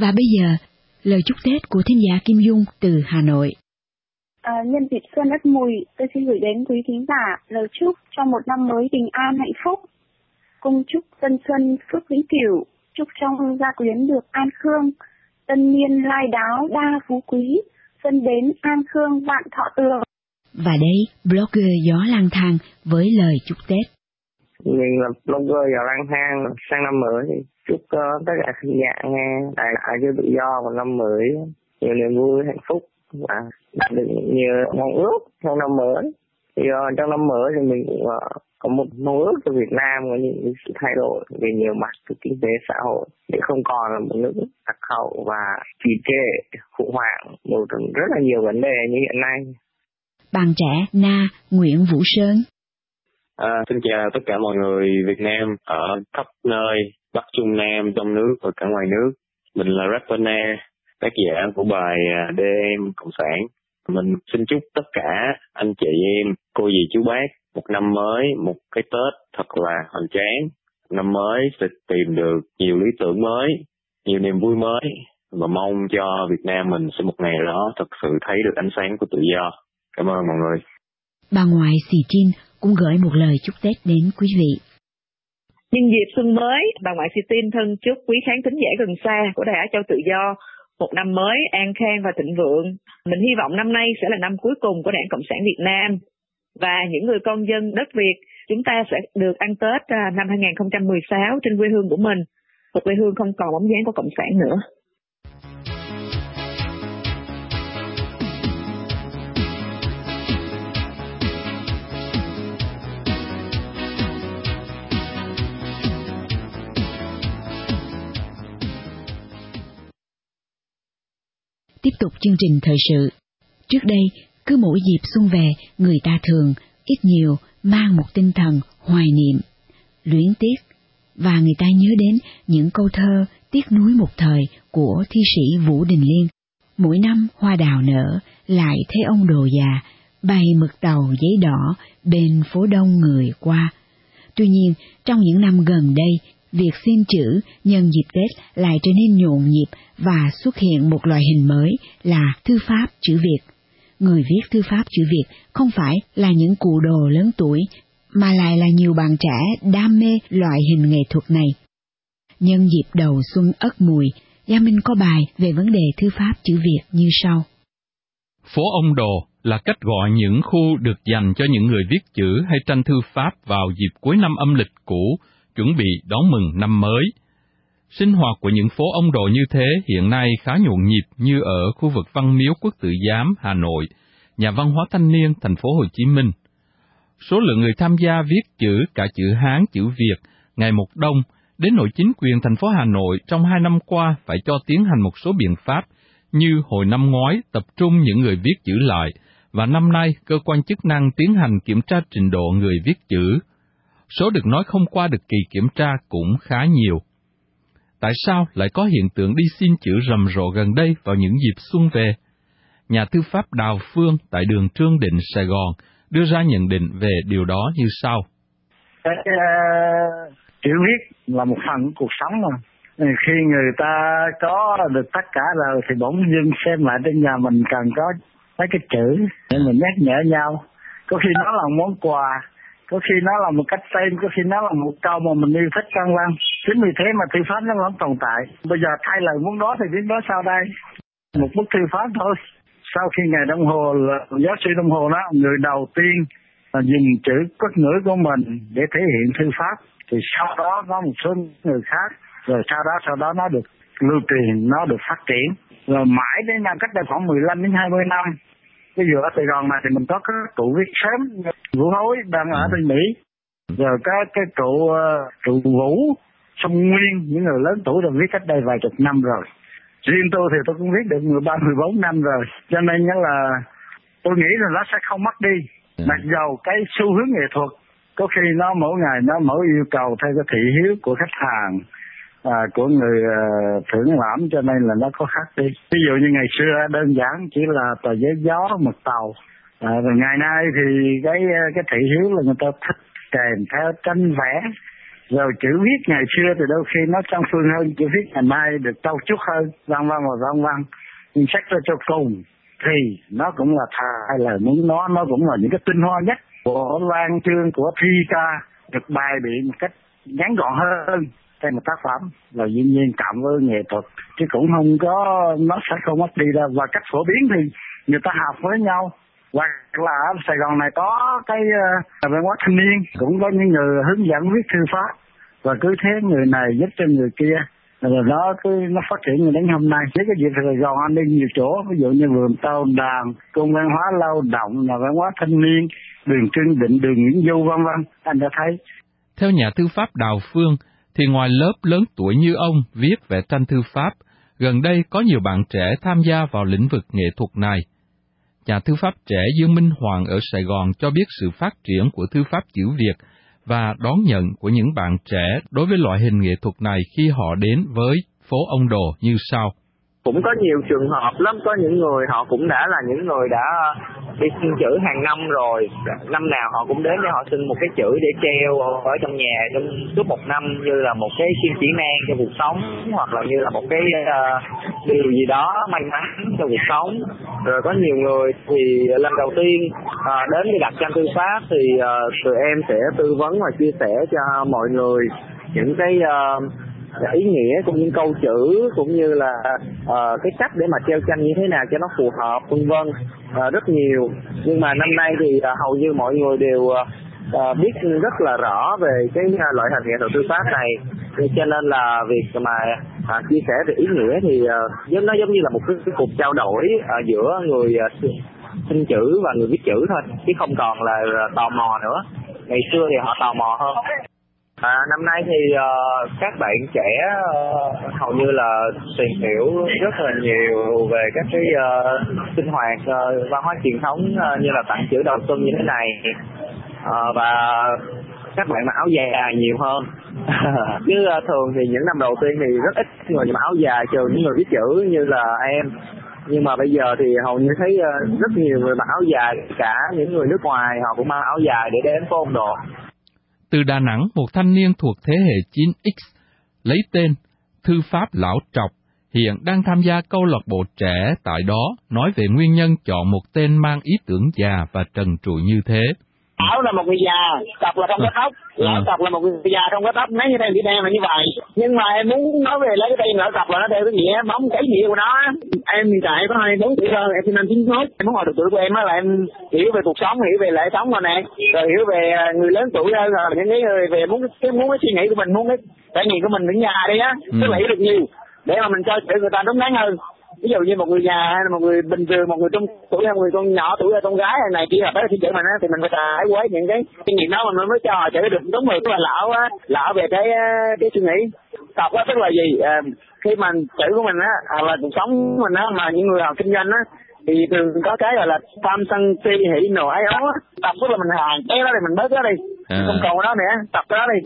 B: Và bây giờ, lời chúc Tết của thính giả Kim Dung từ Hà Nội.
M: Nhân dịp Xuân Ất Mùi, tôi xin gửi đến quý thính giả lời chúc cho một năm mới bình an hạnh phúc. Cung chúc tân xuân phước vĩnh cửu, chúc trong gia quyến được an khương, tân niên lai đáo đa phú quý, xuân đến an khương vạn thọ tường.
B: Và đây, blogger Gió Lang Thang với lời chúc Tết.
D: Mình là blogger Gió Lang Thang, sang năm mới thì chúc tất cả khán giả nghe Đài Radio Tự Do một năm mới nhiều niềm vui, hạnh phúc và đạt được nhiều mong ước trong năm mới. Thì trong năm mới thì mình cũng có một mong ước cho Việt Nam có những sự thay đổi về nhiều mặt từ kinh tế xã hội để không còn là một nước lạc hậu và trì trệ, khủng hoảng một rất là nhiều vấn đề như hiện nay.
B: Bạn trẻ Na Nguyễn Vũ Sơn.
N: Xin chào tất cả mọi người Việt Nam ở khắp nơi Bắc Trung Nam, trong nước và cả ngoài nước. Mình là rapper Na, tác giả của bài DM Cộng sản. Mình xin chúc tất cả anh chị em, cô dì chú bác một năm mới, một cái Tết thật là hoành tráng. Năm mới sẽ tìm được nhiều lý tưởng mới, nhiều niềm vui mới và mong cho Việt Nam mình sẽ một ngày đó thật sự thấy được ánh sáng của tự do. Cảm ơn mọi người.
B: Bà ngoại Sì Trinh cũng gửi một lời chúc Tết đến quý vị.
O: Nhân dịp xuân mới, bà ngoại Sì Trinh thân chúc quý khán thính giả gần xa của Đài Á Châu Tự Do một năm mới an khang và thịnh vượng. Mình hy vọng năm nay sẽ là năm cuối cùng của Đảng Cộng sản Việt Nam và những người con dân đất Việt chúng ta sẽ được ăn Tết năm 2016 trên quê hương của mình, một quê hương không còn bóng dáng của Cộng sản nữa.
B: Tiếp tục chương trình thời sự. Trước đây, cứ mỗi dịp xuân về, người ta thường, ít nhiều, mang một tinh thần hoài niệm, luyến tiếc, và người ta nhớ đến những câu thơ tiếc nuối một thời của thi sĩ Vũ Đình Liên. Mỗi năm hoa đào nở, lại thấy ông đồ già, bay mực tàu giấy đỏ, bên phố đông người qua. Tuy nhiên, trong những năm gần đây, việc xin chữ nhân dịp Tết lại trở nên nhộn nhịp và xuất hiện một loại hình mới là thư pháp chữ Việt. Người viết thư pháp chữ Việt không phải là những cụ đồ lớn tuổi, mà lại là nhiều bạn trẻ đam mê loại hình nghệ thuật này. Nhân dịp đầu xuân Ất Mùi, Gia Minh có bài về vấn đề thư pháp chữ Việt như sau.
A: Phố ông đồ là cách gọi những khu được dành cho những người viết chữ hay tranh thư pháp vào dịp cuối năm âm lịch cũ, chuẩn bị đón mừng năm mới. Sinh hoạt của những phố ông đồ như thế hiện nay khá nhộn nhịp như ở khu vực Văn Miếu Quốc Tử Giám, Hà Nội, Nhà văn hóa thanh niên, thành phố Hồ Chí Minh. Số lượng người tham gia viết chữ cả chữ Hán, chữ Việt ngày một đông, đến nỗi chính quyền thành phố Hà Nội trong 2 năm qua phải cho tiến hành một số biện pháp, như hồi năm ngoái tập trung những người viết chữ lại, và năm nay cơ quan chức năng tiến hành kiểm tra trình độ người viết chữ. Số được nói không qua được kỳ kiểm tra cũng khá nhiều. Tại sao lại có hiện tượng đi xin chữ rầm rộ gần đây vào những dịp xuân về? Nhà thư pháp Đào Phương tại đường Trương Định, Sài Gòn đưa ra nhận định về điều đó như sau.
P: Chữ viết là một phần của cuộc sống mà. Khi người ta có được tất cả rồi thì bỗng dưng xem lại đến nhà mình cần có mấy cái chữ để mình nhắc nhở nhau. Có khi nó là món quà, có khi nó là một cách tên, có khi nó là một câu mà mình yêu thích vân vân. Chính vì thế mà thư pháp nó vẫn tồn tại. Bây giờ thay lời muốn đó thì biết nói sao đây? Một bức thư pháp thôi. Sau khi ngày đồng hồ, giáo sư đồng hồ đó, người đầu tiên là dùng chữ quốc ngữ của mình để thể hiện thư pháp, thì sau đó có một số người khác, rồi sau đó nó được lưu truyền, nó được phát triển, rồi mãi đến năm cách đây khoảng 15 đến 20 năm. Ví dụ ở Sài Gòn này thì mình có cái cụ viết sớm, Vũ Hối đang ở bên Mỹ, rồi có cái cụ Vũ, Sông Nguyên, những người lớn tuổi rồi viết cách đây vài chục năm rồi. Riêng tôi thì tôi cũng viết được 13-14 năm rồi, cho nên là tôi nghĩ là nó sẽ không mất đi. Mặc dầu cái xu hướng nghệ thuật có khi nó mỗi ngày nó mỗi yêu cầu theo cái thị hiếu của khách hàng, của người thưởng lãm, cho nên là nó có khác đi. Ví dụ như ngày xưa đơn giản chỉ là tờ giấy gió, mực tàu, rồi ngày nay thì cái thị hiếu là người ta thích kèm theo tranh vẽ, Rồi chữ viết ngày xưa thì đôi khi nó trong phương hơn, chữ viết ngày nay được trau chuốt hơn, vân vân và vân vân. Nhưng sách ra cho cùng thì nó cũng là thay lời muốn nó cũng là những cái tinh hoa nhất của văn chương, của thi ca, được bày biện một cách ngắn gọn hơn trên một tác phẩm, và dĩ nhiên cộng với nghệ thuật, chứ cũng không có, nó sẽ không mất đi đâu. Và cách phổ biến thì người ta học với nhau, hoặc là ở Sài Gòn này có cái văn hóa thanh niên, cũng có những người hướng dẫn viết thư pháp, và cứ thế người này giúp cho người kia, rồi nó phát triển đến hôm nay. Với cái dịp Sài Gòn anh đi nhiều chỗ, ví dụ như vườn Tàu Đàn, cung văn hóa lao động, là văn hóa thanh niên, đường Trương Định, đường Nguyễn Du, vân vân, anh đã thấy.
A: Theo nhà thư pháp Đào Phương, thì ngoài lớp lớn tuổi như ông viết vẽ tranh thư pháp, gần đây có nhiều bạn trẻ tham gia vào lĩnh vực nghệ thuật này. Nhà thư pháp trẻ Dương Minh Hoàng ở Sài Gòn cho biết sự phát triển của thư pháp chữ Việt và đón nhận của những bạn trẻ đối với loại hình nghệ thuật này khi họ đến với phố Ông Đồ như sau.
Q: Cũng có nhiều trường hợp lắm, có những người họ cũng đã là những người đã đi xin chữ hàng năm rồi, năm nào họ cũng đến để họ xin một cái chữ để treo ở trong nhà trong suốt một năm, như là một cái chỉ nan cho cuộc sống, hoặc là như là một cái điều gì đó may mắn cho cuộc sống. Rồi có nhiều người thì lần đầu tiên đến để đặt tranh thư pháp thì tụi em sẽ tư vấn và chia sẻ cho mọi người những cái ý nghĩa cũng những câu chữ, cũng như là cái cách để mà treo tranh như thế nào cho nó phù hợp, vân vân, rất nhiều. Nhưng mà năm nay thì hầu như mọi người đều biết rất là rõ về cái loại hình nghệ thuật thư pháp này, cho nên là việc mà chia sẻ về ý nghĩa thì nó giống như là một cái cuộc trao đổi giữa người xin chữ và người viết chữ thôi, chứ không còn là tò mò nữa. Ngày xưa thì họ tò mò hơn. Năm nay thì các bạn trẻ hầu như là tìm hiểu rất là nhiều về các cái sinh hoạt văn hóa truyền thống như là tặng chữ đầu xuân như thế này, và các bạn mặc áo dài nhiều hơn. Chứ thường thì những năm đầu tiên thì rất ít người mặc áo dài, trừ những người viết chữ như là em. Nhưng mà bây giờ thì hầu như thấy rất nhiều người mặc áo dài, cả những người nước ngoài họ cũng mang áo dài để đến phố Ông Đồ.
A: Từ Đà Nẵng, một thanh niên thuộc thế hệ 9X, lấy tên Thư pháp Lão Trọc, hiện đang tham gia câu lạc bộ trẻ tại đó, nói về nguyên nhân chọn một tên mang ý tưởng già và trần trụi như thế.
J: Lão là một người già, Trọc là không có tóc. Lão Trọc là một người già không có tóc, mấy cái tên Việt Nam là như vậy. Nhưng mà em muốn nói về lấy cái tên Lão Trọc là nó theo cái nghĩa bóng cái nghĩa của nó. Em hiện tại có 24 tuổi hơn, em sinh năm 91. Em muốn hỏi được tuổi của em là em hiểu về cuộc sống, hiểu về lễ sống rồi nè, rồi hiểu về người lớn tuổi hơn, rồi những cái người về muốn cái suy nghĩ của mình, muốn cái trải nghiệm của mình ở nhà đi á, tức là hiểu được nhiều để mà mình cho người ta đúng đắn hơn. Ví dụ như một người già hay là một người bình thường, một người trung tuổi hay một người con nhỏ tuổi hay con gái hay này kia, tới khi chữ mình á thì mình phải trải qua những cái kinh nghiệm đó mà mình mới cho họ chữ được đúng rồi. Tức là lão về cái suy nghĩ. Đọc á tức là gì? Khi mà chữ của mình á, hoặc là cuộc sống của mình á, mà những người họ kinh doanh á thì thường có cái gọi là tham sân si hỉ nộ ái ố á. Tập tức là mình hàng cái đó thì mình bớt đó đi, không còn cái đó nữa, tập cái đó đi.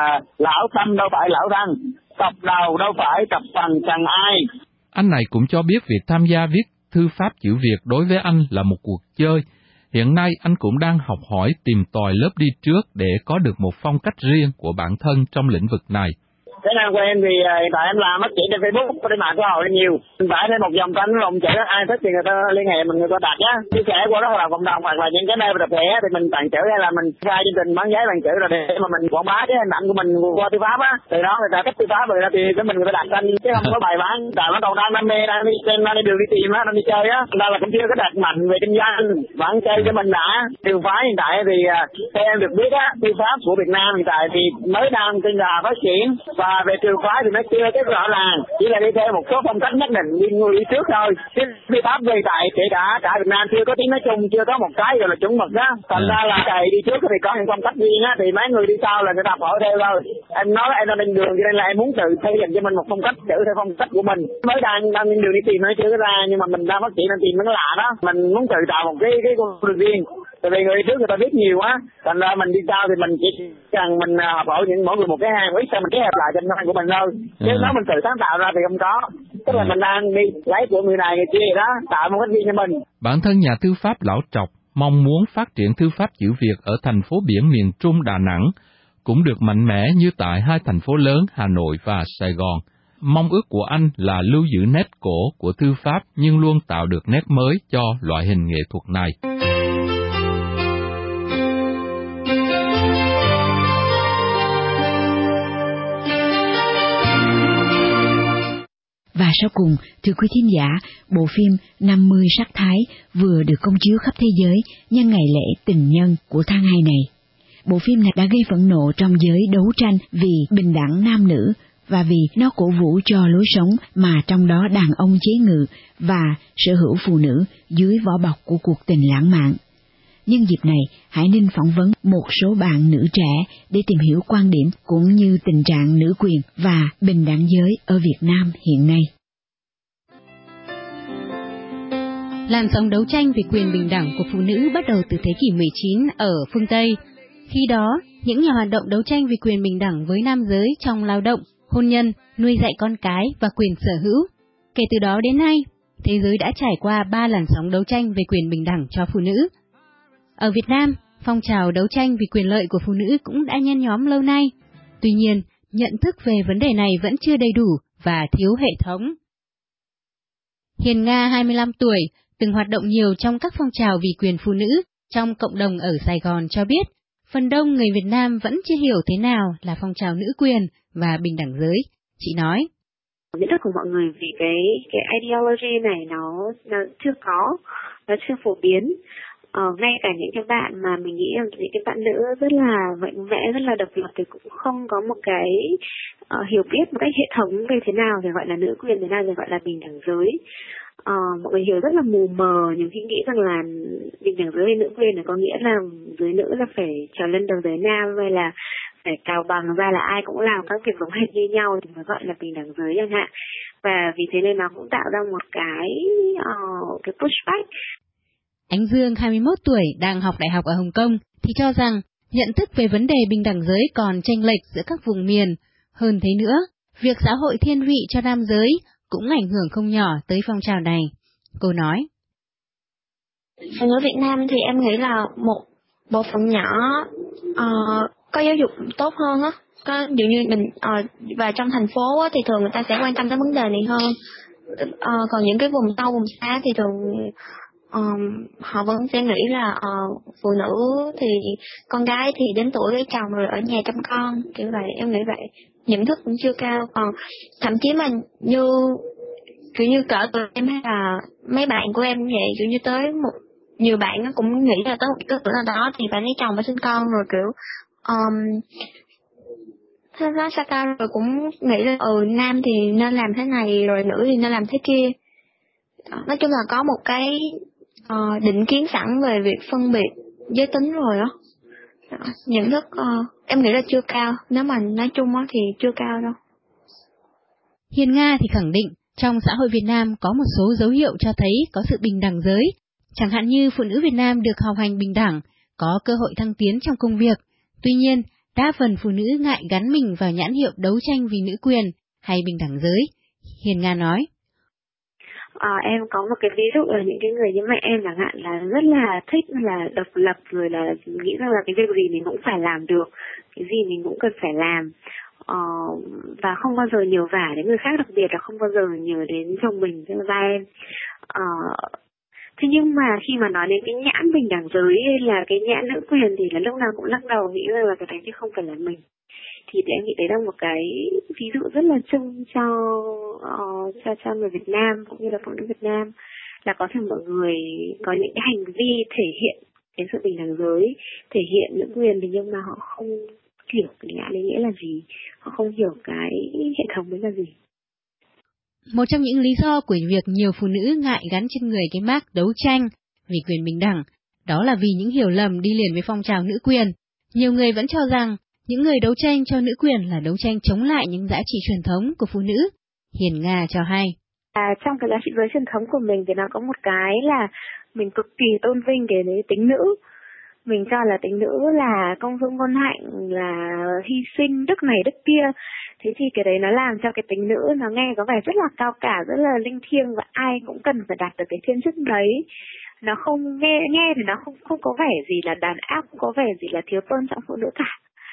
J: Lão tâm đâu phải lão thân, tập đầu đâu phải tập phần chẳng ai.
A: Anh này cũng cho biết việc tham gia viết thư pháp chữ Việt đối với anh là một cuộc chơi. Hiện nay anh cũng đang học hỏi tìm tòi lớp đi trước để có được một phong cách riêng của bản thân trong lĩnh vực này.
J: Cái năng của em thì hiện tại em làm phát triển trên Facebook, trên mạng xã hội nhiều. Mình phải thêm một dòng tranh lồng chữ, ai thích thì người ta liên hệ mình, người ta đặt nhá. Chia sẻ qua đó là cộng đồng hoặc là những cái nơi tập thể thì mình tặng chữ, hay là mình khai chương trình bán giấy bằng chữ rồi để mà mình quảng bá cái hình ảnh của mình qua thư pháp á. Từ đó người ta thích thư pháp rồi thì cái mình người ta đặt tranh chứ không có bài bán. Tại nó còn đang đam mê, đang đi trên đang đi đường đi tìm á, đang đi chơi á. Nên là cũng chưa có đặt mạnh về kinh doanh, vẫn chơi cho mình đã. Trường phái hiện tại thì theo em được biết á, thư pháp của Việt Nam hiện tại thì mới đang trên đà phát triển. Và về trường phái thì nó chưa cái rõ ràng, chỉ là đi theo một số phong cách nhất định, đi người đi trước thôi. Chứ thư pháp về tại kể cả Việt Nam chưa có tiếng nói chung, chưa có một cái gọi là chuẩn mực đó. Thành ra là thầy đi trước thì có những phong cách riêng á, thì mấy người đi sau là người ta hỏi theo thôi. Em nói em đang lên đường cho nên là em muốn tự xây dựng cho mình một phong cách chữ theo phong cách của mình. Mới đang lên đường đi tìm nó chưa có ra, nhưng mà mình đang phát triển đang tìm nó lạ đó. Mình muốn tự tạo một cái con đường riêng. Tại vì người đi trước người ta biết nhiều á, thành ra mình đi sau thì mình chỉ cần mình học hỏi những mỗi người một cái hàng, ít sao mình kết hợp lại cho năng của mình thôi. Chứ nếu mình tự sáng tạo ra thì không có. Tức là mình đang đi lấy của người này người kia đó, tạo một cái riêng cho mình.
A: Bản thân nhà thư pháp Lão Trọc mong muốn phát triển thư pháp chữ Việt ở thành phố biển miền Trung Đà Nẵng, cũng được mạnh mẽ như tại hai thành phố lớn Hà Nội và Sài Gòn. Mong ước của anh là lưu giữ nét cổ của thư pháp nhưng luôn tạo được nét mới cho loại hình nghệ thuật này.
B: Và sau cùng, thưa quý thính giả, bộ phim 50 sắc thái vừa được công chiếu khắp thế giới nhân ngày lễ tình nhân của tháng 2 này. Bộ phim này đã gây phẫn nộ trong giới đấu tranh vì bình đẳng nam nữ và vì nó cổ vũ cho lối sống mà trong đó đàn ông chế ngự và sở hữu phụ nữ dưới vỏ bọc của cuộc tình lãng mạn. Nhân dịp này, Hải Ninh phỏng vấn một số bạn nữ trẻ để tìm hiểu quan điểm cũng như tình trạng nữ quyền và bình đẳng giới ở Việt Nam hiện nay.
R: Làn sóng đấu tranh vì quyền bình đẳng của phụ nữ bắt đầu từ thế kỷ 19 ở phương Tây. Khi đó, những nhà hoạt động đấu tranh vì quyền bình đẳng với nam giới trong lao động, hôn nhân, nuôi dạy con cái và quyền sở hữu. Kể từ đó đến nay, thế giới đã trải qua 3 làn sóng đấu tranh về quyền bình đẳng cho phụ nữ. Ở Việt Nam, phong trào đấu tranh vì quyền lợi của phụ nữ cũng đã nhen nhóm lâu nay. Tuy nhiên, nhận thức về vấn đề này vẫn chưa đầy đủ và thiếu hệ thống. Hiền Nga, 25 tuổi, từng hoạt động nhiều trong các phong trào vì quyền phụ nữ trong cộng đồng ở Sài Gòn cho biết, phần đông người Việt Nam vẫn chưa hiểu thế nào là phong trào nữ quyền và bình đẳng giới. Chị nói,
M: nhận thức của mọi người vì cái ideology này nó chưa phổ biến. Ngay cả những cái bạn mà mình nghĩ là những cái bạn nữ rất là mạnh mẽ, rất là độc lập thì cũng không có một cái hiểu biết một cách hệ thống về thế nào thì gọi là nữ quyền, thế nào thì gọi là bình đẳng giới. Mọi người hiểu rất là mù mờ, nhiều khi nghĩ rằng là bình đẳng giới hay nữ quyền là có nghĩa là giới nữ là phải trèo lên đầu giới nam, hay là phải cào bằng ra là ai cũng làm các việc giống hệt như nhau thì mới gọi là bình đẳng giới chẳng hạn. Và vì thế nên nó cũng tạo ra một cái pushback.
R: Ánh Dương, 21 tuổi, đang học đại học ở Hồng Kông, thì cho rằng nhận thức về vấn đề bình đẳng giới còn chênh lệch giữa các vùng miền. Hơn thế nữa, việc xã hội thiên vị cho nam giới cũng ảnh hưởng không nhỏ tới phong trào này. Cô nói,
M: phụ nữ Việt Nam thì em nghĩ là một bộ phận nhỏ có giáo dục tốt hơn á. Dụ như mình và trong thành phố á, thì thường người ta sẽ quan tâm tới vấn đề này hơn. Còn những cái vùng sâu, vùng xa thì thường họ vẫn sẽ nghĩ là phụ nữ thì con gái thì đến tuổi lấy chồng rồi ở nhà chăm con, kiểu vậy. Em nghĩ vậy, nhận thức cũng chưa cao. Còn thậm chí mà như kiểu như cỡ tụi em hay là mấy bạn của em vậy, kiểu như tới nhiều bạn nó cũng nghĩ là tới một cái tuổi nào đó thì phải lấy chồng và sinh con rồi, kiểu thế đó sao cao, rồi cũng nghĩ là nam thì nên làm thế này rồi nữ thì nên làm thế kia. Nói chung là có một cái định kiến sẵn về việc phân biệt giới tính rồi đó. Nhận thức em nghĩ là chưa cao, nếu mà nói chung đó thì chưa cao đâu.
R: Hiền Nga thì khẳng định trong xã hội Việt Nam có một số dấu hiệu cho thấy có sự bình đẳng giới, chẳng hạn như phụ nữ Việt Nam được học hành bình đẳng, có cơ hội thăng tiến trong công việc. Tuy nhiên, đa phần phụ nữ ngại gắn mình vào nhãn hiệu đấu tranh vì nữ quyền hay bình đẳng giới. Hiền Nga nói,
M: em có một cái ví dụ là những cái người như mẹ em chẳng hạn là rất là thích là độc lập, rồi là nghĩ rằng là cái việc gì mình cũng phải làm được, cái gì mình cũng cần phải làm, và không bao giờ nhờ vả đến người khác, đặc biệt là không bao giờ nhờ đến chồng mình, tức là ba em. Thế nhưng mà khi mà nói đến cái nhãn bình đẳng giới hay là cái nhãn nữ quyền thì là lúc nào cũng lắc đầu, nghĩ rằng là cái đấy chứ không phải là mình. Thì em nghĩ đấy là một cái ví dụ rất là chung cho người Việt Nam cũng như là phụ nữ Việt Nam, là có thể mọi người có những cái hành vi thể hiện cái sự bình đẳng giới, thể hiện nữ quyền, thì nhưng mà họ không hiểu cái nhãn đấy nghĩa là gì, họ không hiểu cái hệ thống đấy là gì.
R: Một trong những lý do của việc nhiều phụ nữ ngại gắn trên người cái mác đấu tranh vì quyền bình đẳng, đó là vì những hiểu lầm đi liền với phong trào nữ quyền. Nhiều người vẫn cho rằng những người đấu tranh cho nữ quyền là đấu tranh chống lại những giá trị truyền thống của phụ nữ. Hiền Nga cho hay,
M: trong cái giá trị giới truyền thống của mình thì nó có một cái là mình cực kỳ tôn vinh cái tính nữ. Mình cho là tính nữ là công dung ngôn hạnh, là hy sinh, đức này đức kia. Thế thì cái đấy nó làm cho cái tính nữ nó nghe có vẻ rất là cao cả, rất là linh thiêng, và ai cũng cần phải đạt được cái thiên chức đấy. Nó không nghe thì nó không có vẻ gì là đàn áp, không có vẻ gì là thiếu tôn trọng phụ nữ cả.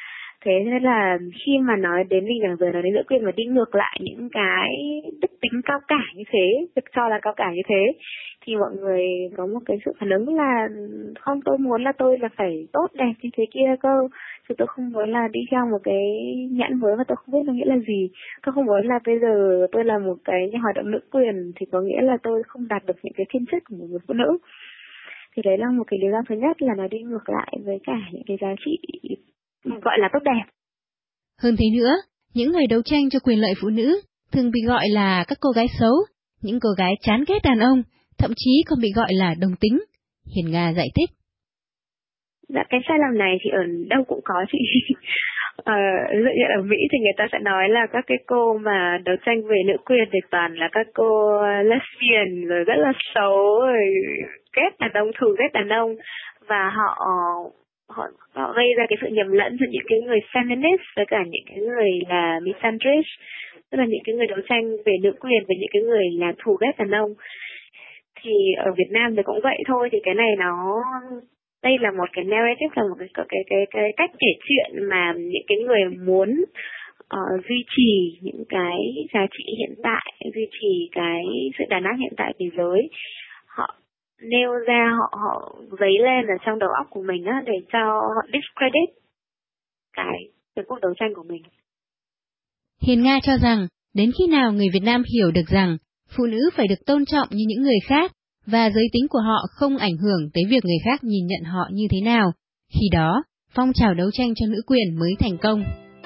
M: Thế nên là khi mà nói đến bình đẳng giới, nói đến nữ quyền và đi ngược lại những cái đức tính cao cả như thế, được cho là cao cả như thế, thì mọi người có một cái sự phản ứng là không, tôi muốn là tôi là phải tốt đẹp như thế kia cơ, chứ tôi không muốn là đi theo một cái nhãn mới mà tôi không biết nó nghĩa là gì. Tôi không muốn là bây giờ tôi là một cái nhà hoạt động nữ quyền thì có nghĩa là tôi không đạt được những cái thiên chất của một người phụ nữ. Thì đấy là một cái lý do thứ nhất, là nó đi ngược lại với cả những cái giá trị gọi là tốt đẹp.
R: Hơn thế nữa, những người đấu tranh cho quyền lợi phụ nữ thường bị gọi là các cô gái xấu, những cô gái chán ghét đàn ông, thậm chí còn bị gọi là đồng tính. Hiền Nga giải thích.
M: Dạ, cái sai lầm này thì ở đâu cũng có chị. Dựa như ở Mỹ thì người ta sẽ nói là các cái cô mà đấu tranh về nữ quyền thì toàn là các cô lesbian, rồi rất là xấu, rồi ghét đàn ông, thù ghét đàn ông, và họ gây ra cái sự nhầm lẫn giữa những cái người feminist với cả những cái người là misandrist, tức là những cái người đấu tranh về nữ quyền với những cái người là thù ghét đàn ông. Thì ở Việt Nam thì cũng vậy thôi, thì cái này đây là một cái narrative, là một cái cách kể chuyện mà những cái người muốn duy trì những cái giá trị hiện tại, duy trì cái sự đàn áp hiện tại thế giới, họ nêu ra, họ dấy lên ở trong đầu óc của mình á, để cho họ discredit cái cuộc đấu tranh của mình.
R: Hiền Nga cho rằng, đến khi nào người Việt Nam hiểu được rằng phụ nữ phải được tôn trọng như những người khác, và giới tính của họ không ảnh hưởng tới việc người khác nhìn nhận họ như thế nào, khi đó, phong trào đấu tranh cho nữ quyền mới thành công.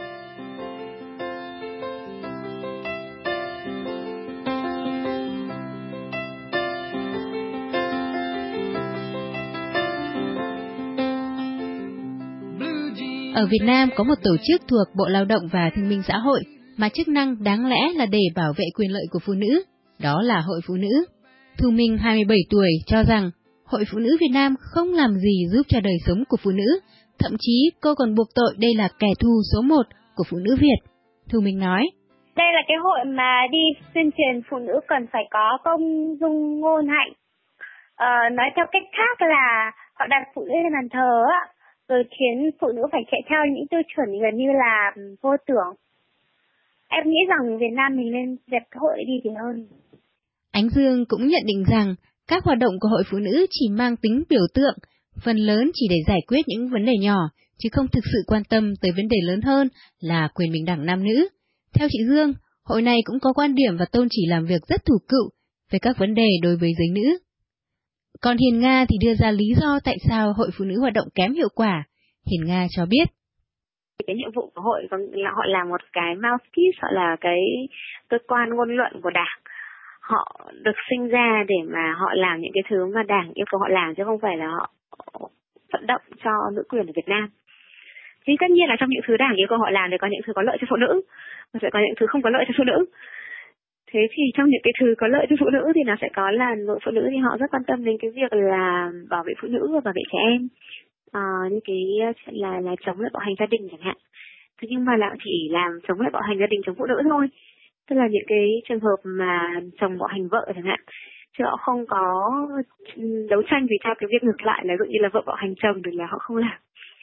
R: Ở Việt Nam có một tổ chức thuộc Bộ Lao động và Thương binh Xã hội mà chức năng đáng lẽ là để bảo vệ quyền lợi của phụ nữ, đó là Hội Phụ Nữ. Thu Minh 27 tuổi cho rằng Hội Phụ Nữ Việt Nam không làm gì giúp cho đời sống của phụ nữ, thậm chí cô còn buộc tội đây là kẻ thù số 1 của phụ nữ Việt. Thu Minh nói,
S: đây là cái hội mà đi tuyên truyền phụ nữ cần phải có công dung ngôn hạnh. Nói theo cách khác là họ đặt phụ nữ lên bàn thờ á, rồi khiến phụ nữ phải chạy theo những tiêu chuẩn gần như là vô tưởng. Em nghĩ rằng Việt Nam mình nên dẹp cái hội đi thì hơn.
R: Ánh Dương cũng nhận định rằng các hoạt động của Hội Phụ Nữ chỉ mang tính biểu tượng, phần lớn chỉ để giải quyết những vấn đề nhỏ, chứ không thực sự quan tâm tới vấn đề lớn hơn là quyền bình đẳng nam nữ. Theo chị Dương, hội này cũng có quan điểm và tôn chỉ làm việc rất thủ cựu về các vấn đề đối với giới nữ. Còn Hiền Nga thì đưa ra lý do tại sao Hội Phụ Nữ hoạt động kém hiệu quả. Hiền Nga cho biết.
M: Cái nhiệm vụ của hội là họ là một cái mouthpiece, họ là cái cơ quan ngôn luận của Đảng. Họ được sinh ra để mà họ làm những cái thứ mà Đảng yêu cầu họ làm, chứ không phải là họ vận động cho nữ quyền ở Việt Nam. Thì tất nhiên là trong những thứ Đảng yêu cầu họ làm thì có những thứ có lợi cho phụ nữ, và sẽ có những thứ không có lợi cho phụ nữ. Thế thì trong những cái thứ có lợi cho phụ nữ thì nó sẽ có là nội phụ nữ thì họ rất quan tâm đến cái việc là bảo vệ phụ nữ và bảo vệ trẻ em, như cái là chống lại bạo hành gia đình chẳng hạn. Thế nhưng mà là chỉ làm chống lại bạo hành gia đình, chống phụ nữ thôi, tức là những cái trường hợp mà chồng bạo hành vợ chẳng hạn, chứ họ không có đấu tranh vì theo cái việc ngược lại là ví dụ như là vợ bạo hành chồng thì là họ không làm.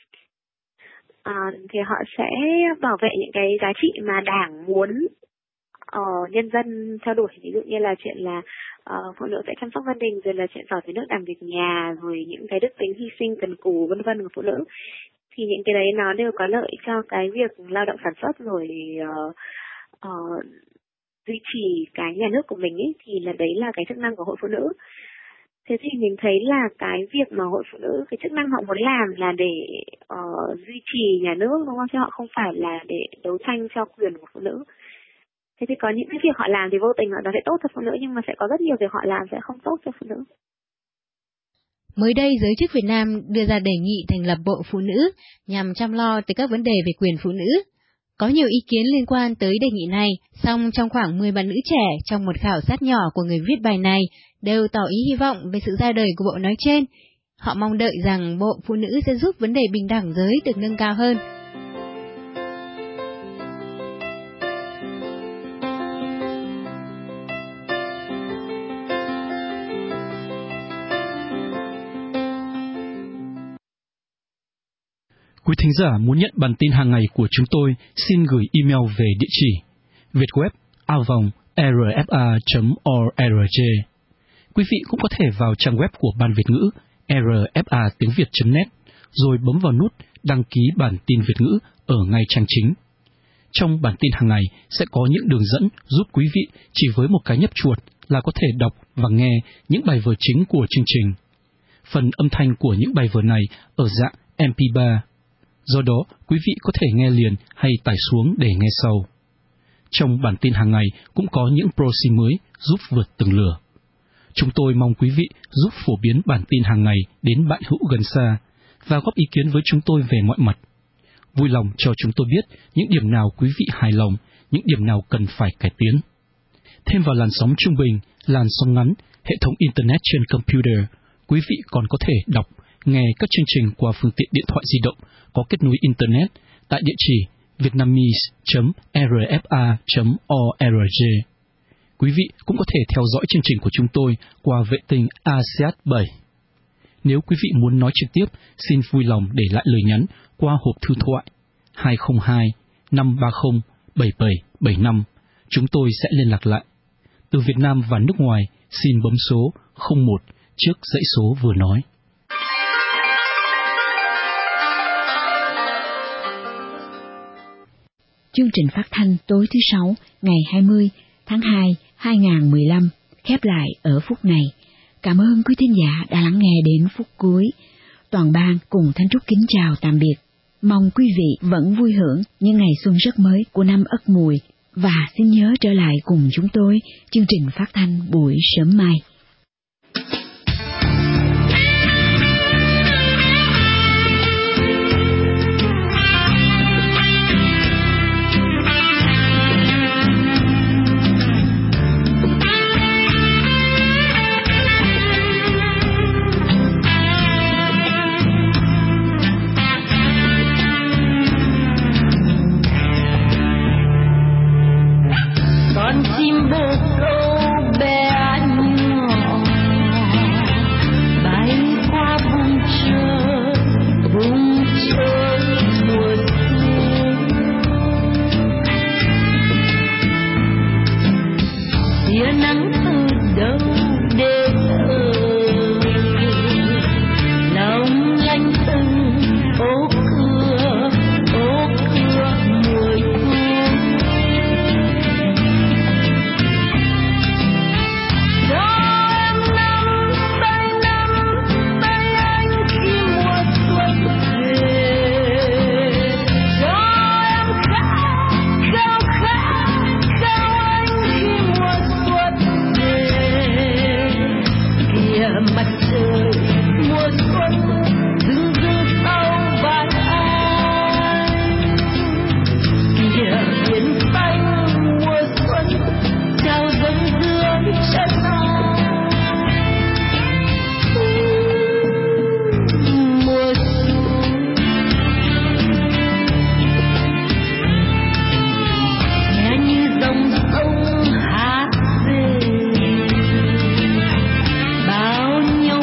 M: Thì họ sẽ bảo vệ những cái giá trị mà Đảng muốn nhân dân theo đuổi, ví dụ như là chuyện là phụ nữ sẽ chăm sóc gia đình, rồi là chuyện giỏi về nước làm việc nhà, rồi những cái đức tính hy sinh cần cù vân vân của phụ nữ. Thì những cái đấy nó đều có lợi cho cái việc lao động sản xuất, rồi duy trì cái nhà nước của mình ấy, thì là đấy là cái chức năng của Hội Phụ Nữ. Thế thì mình thấy là cái việc mà Hội Phụ Nữ, cái chức năng họ muốn làm là để duy trì nhà nước, đúng không? Chứ họ không phải là để đấu tranh cho quyền của phụ nữ. Thế thì có những cái việc họ làm thì vô tình nó sẽ tốt cho phụ nữ, nhưng mà sẽ có rất nhiều việc họ làm sẽ không tốt cho phụ nữ.
R: Mới đây, giới chức Việt Nam đưa ra đề nghị thành lập Bộ Phụ Nữ nhằm chăm lo tới các vấn đề về quyền phụ nữ. Có nhiều ý kiến liên quan tới đề nghị này, song trong khoảng 10 bạn nữ trẻ trong một khảo sát nhỏ của người viết bài này đều tỏ ý hy vọng về sự ra đời của bộ nói trên. Họ mong đợi rằng Bộ Phụ Nữ sẽ giúp vấn đề bình đẳng giới được nâng cao hơn.
T: Quý thính giả muốn nhận bản tin hàng ngày của chúng tôi, xin gửi email về địa chỉ vietweb@rfa.org. Quý vị cũng có thể vào trang web của Ban Việt ngữ rfa.tiếng.việt.net rồi bấm vào nút đăng ký bản tin Việt ngữ ở ngay trang chính. Trong bản tin hàng ngày sẽ có những đường dẫn giúp quý vị chỉ với một cái nhấp chuột là có thể đọc và nghe những bài vở chính của chương trình. Phần âm thanh của những bài vở này ở dạng MP3. Do đó, quý vị có thể nghe liền hay tải xuống để nghe sau. Trong bản tin hàng ngày cũng có những proxy mới giúp vượt tường lửa. Chúng tôi mong quý vị giúp phổ biến bản tin hàng ngày đến bạn hữu gần xa và góp ý kiến với chúng tôi về mọi mặt. Vui lòng cho chúng tôi biết những điểm nào quý vị hài lòng, những điểm nào cần phải cải tiến. Thêm vào làn sóng trung bình, làn sóng ngắn, hệ thống Internet trên computer, quý vị còn có thể đọc, nghe các chương trình qua phương tiện điện thoại di động có kết nối Internet tại địa chỉ vietnamese.rfa.org. Quý vị cũng có thể theo dõi chương trình của chúng tôi qua vệ tinh ASEAN 7. Nếu quý vị muốn nói trực tiếp, xin vui lòng để lại lời nhắn qua hộp thư thoại 202 530 7775. Chúng tôi sẽ liên lạc lại. Từ Việt Nam và nước ngoài, xin bấm số 01 trước dãy số vừa nói.
B: Chương trình phát thanh tối thứ Sáu, ngày 20 tháng 2, 2015, khép lại ở phút này. Cảm ơn quý thính giả đã lắng nghe đến phút cuối. Toàn ban cùng Thanh Trúc kính chào tạm biệt. Mong quý vị vẫn vui hưởng những ngày xuân rất mới của năm Ất Mùi và xin nhớ trở lại cùng chúng tôi chương trình phát thanh buổi sớm mai.
U: Con chim bồ câu bé nhỏ bay qua vùng trời mùa xuân. Tia nắng từ đâu đến lòng lanh từng ô cửa mùa thu. Mặt trời mùa xuân dưng dưng sau vai anh, kìa biển xanh mùa xuân trao dâng dưới chân anh. Mùa xuân nghe như dòng sông hát về bao nhiêu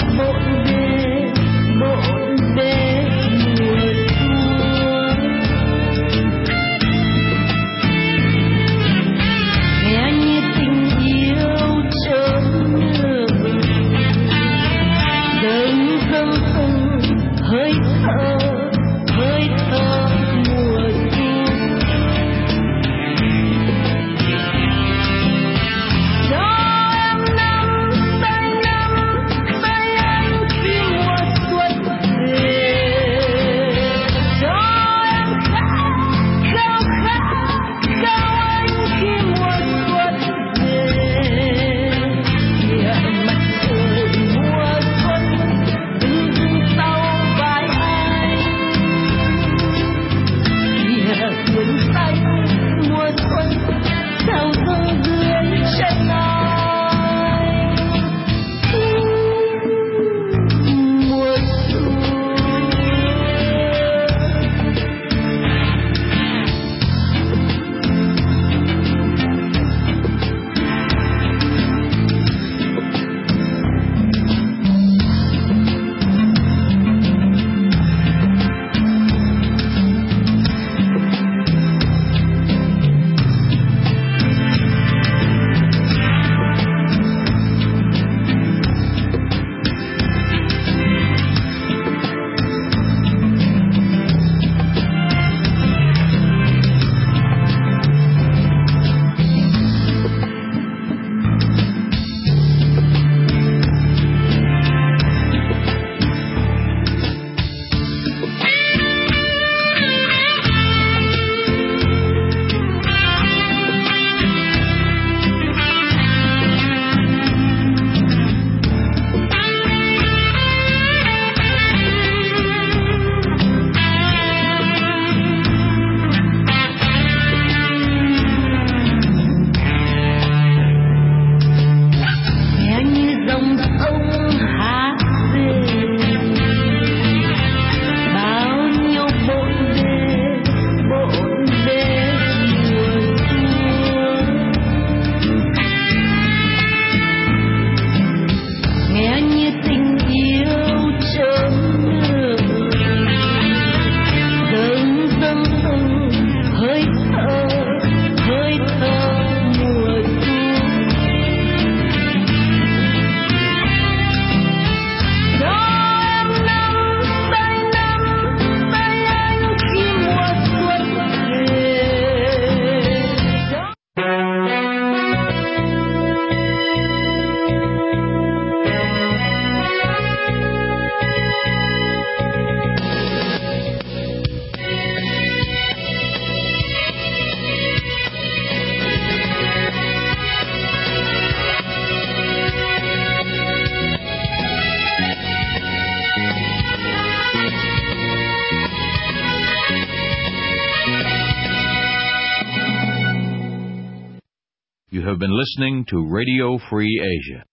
C: You have been listening to Radio Free Asia.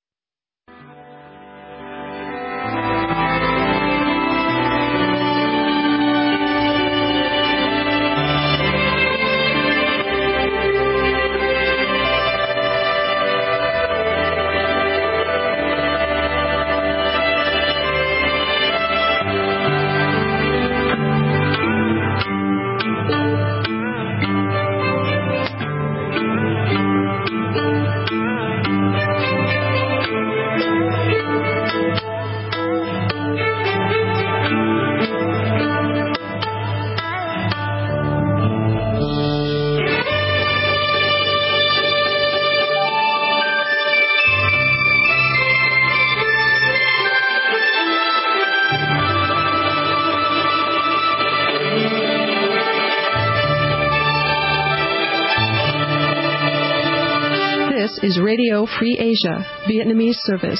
V: This is Radio Free Asia, Vietnamese service.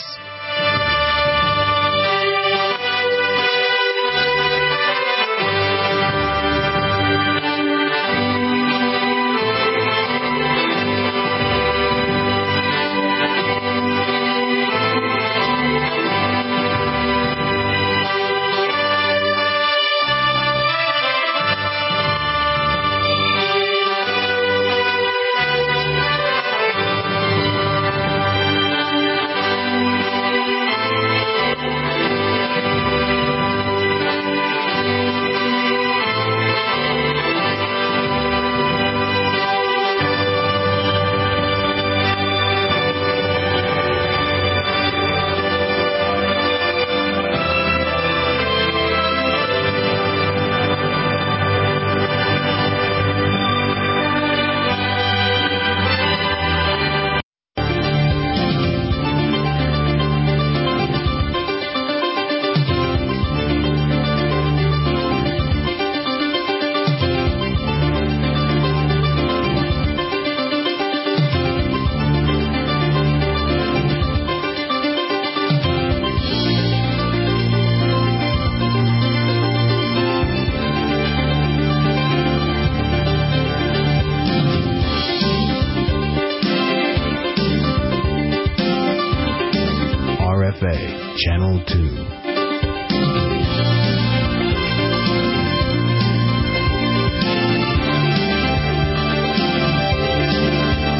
C: RFA, Channel 2.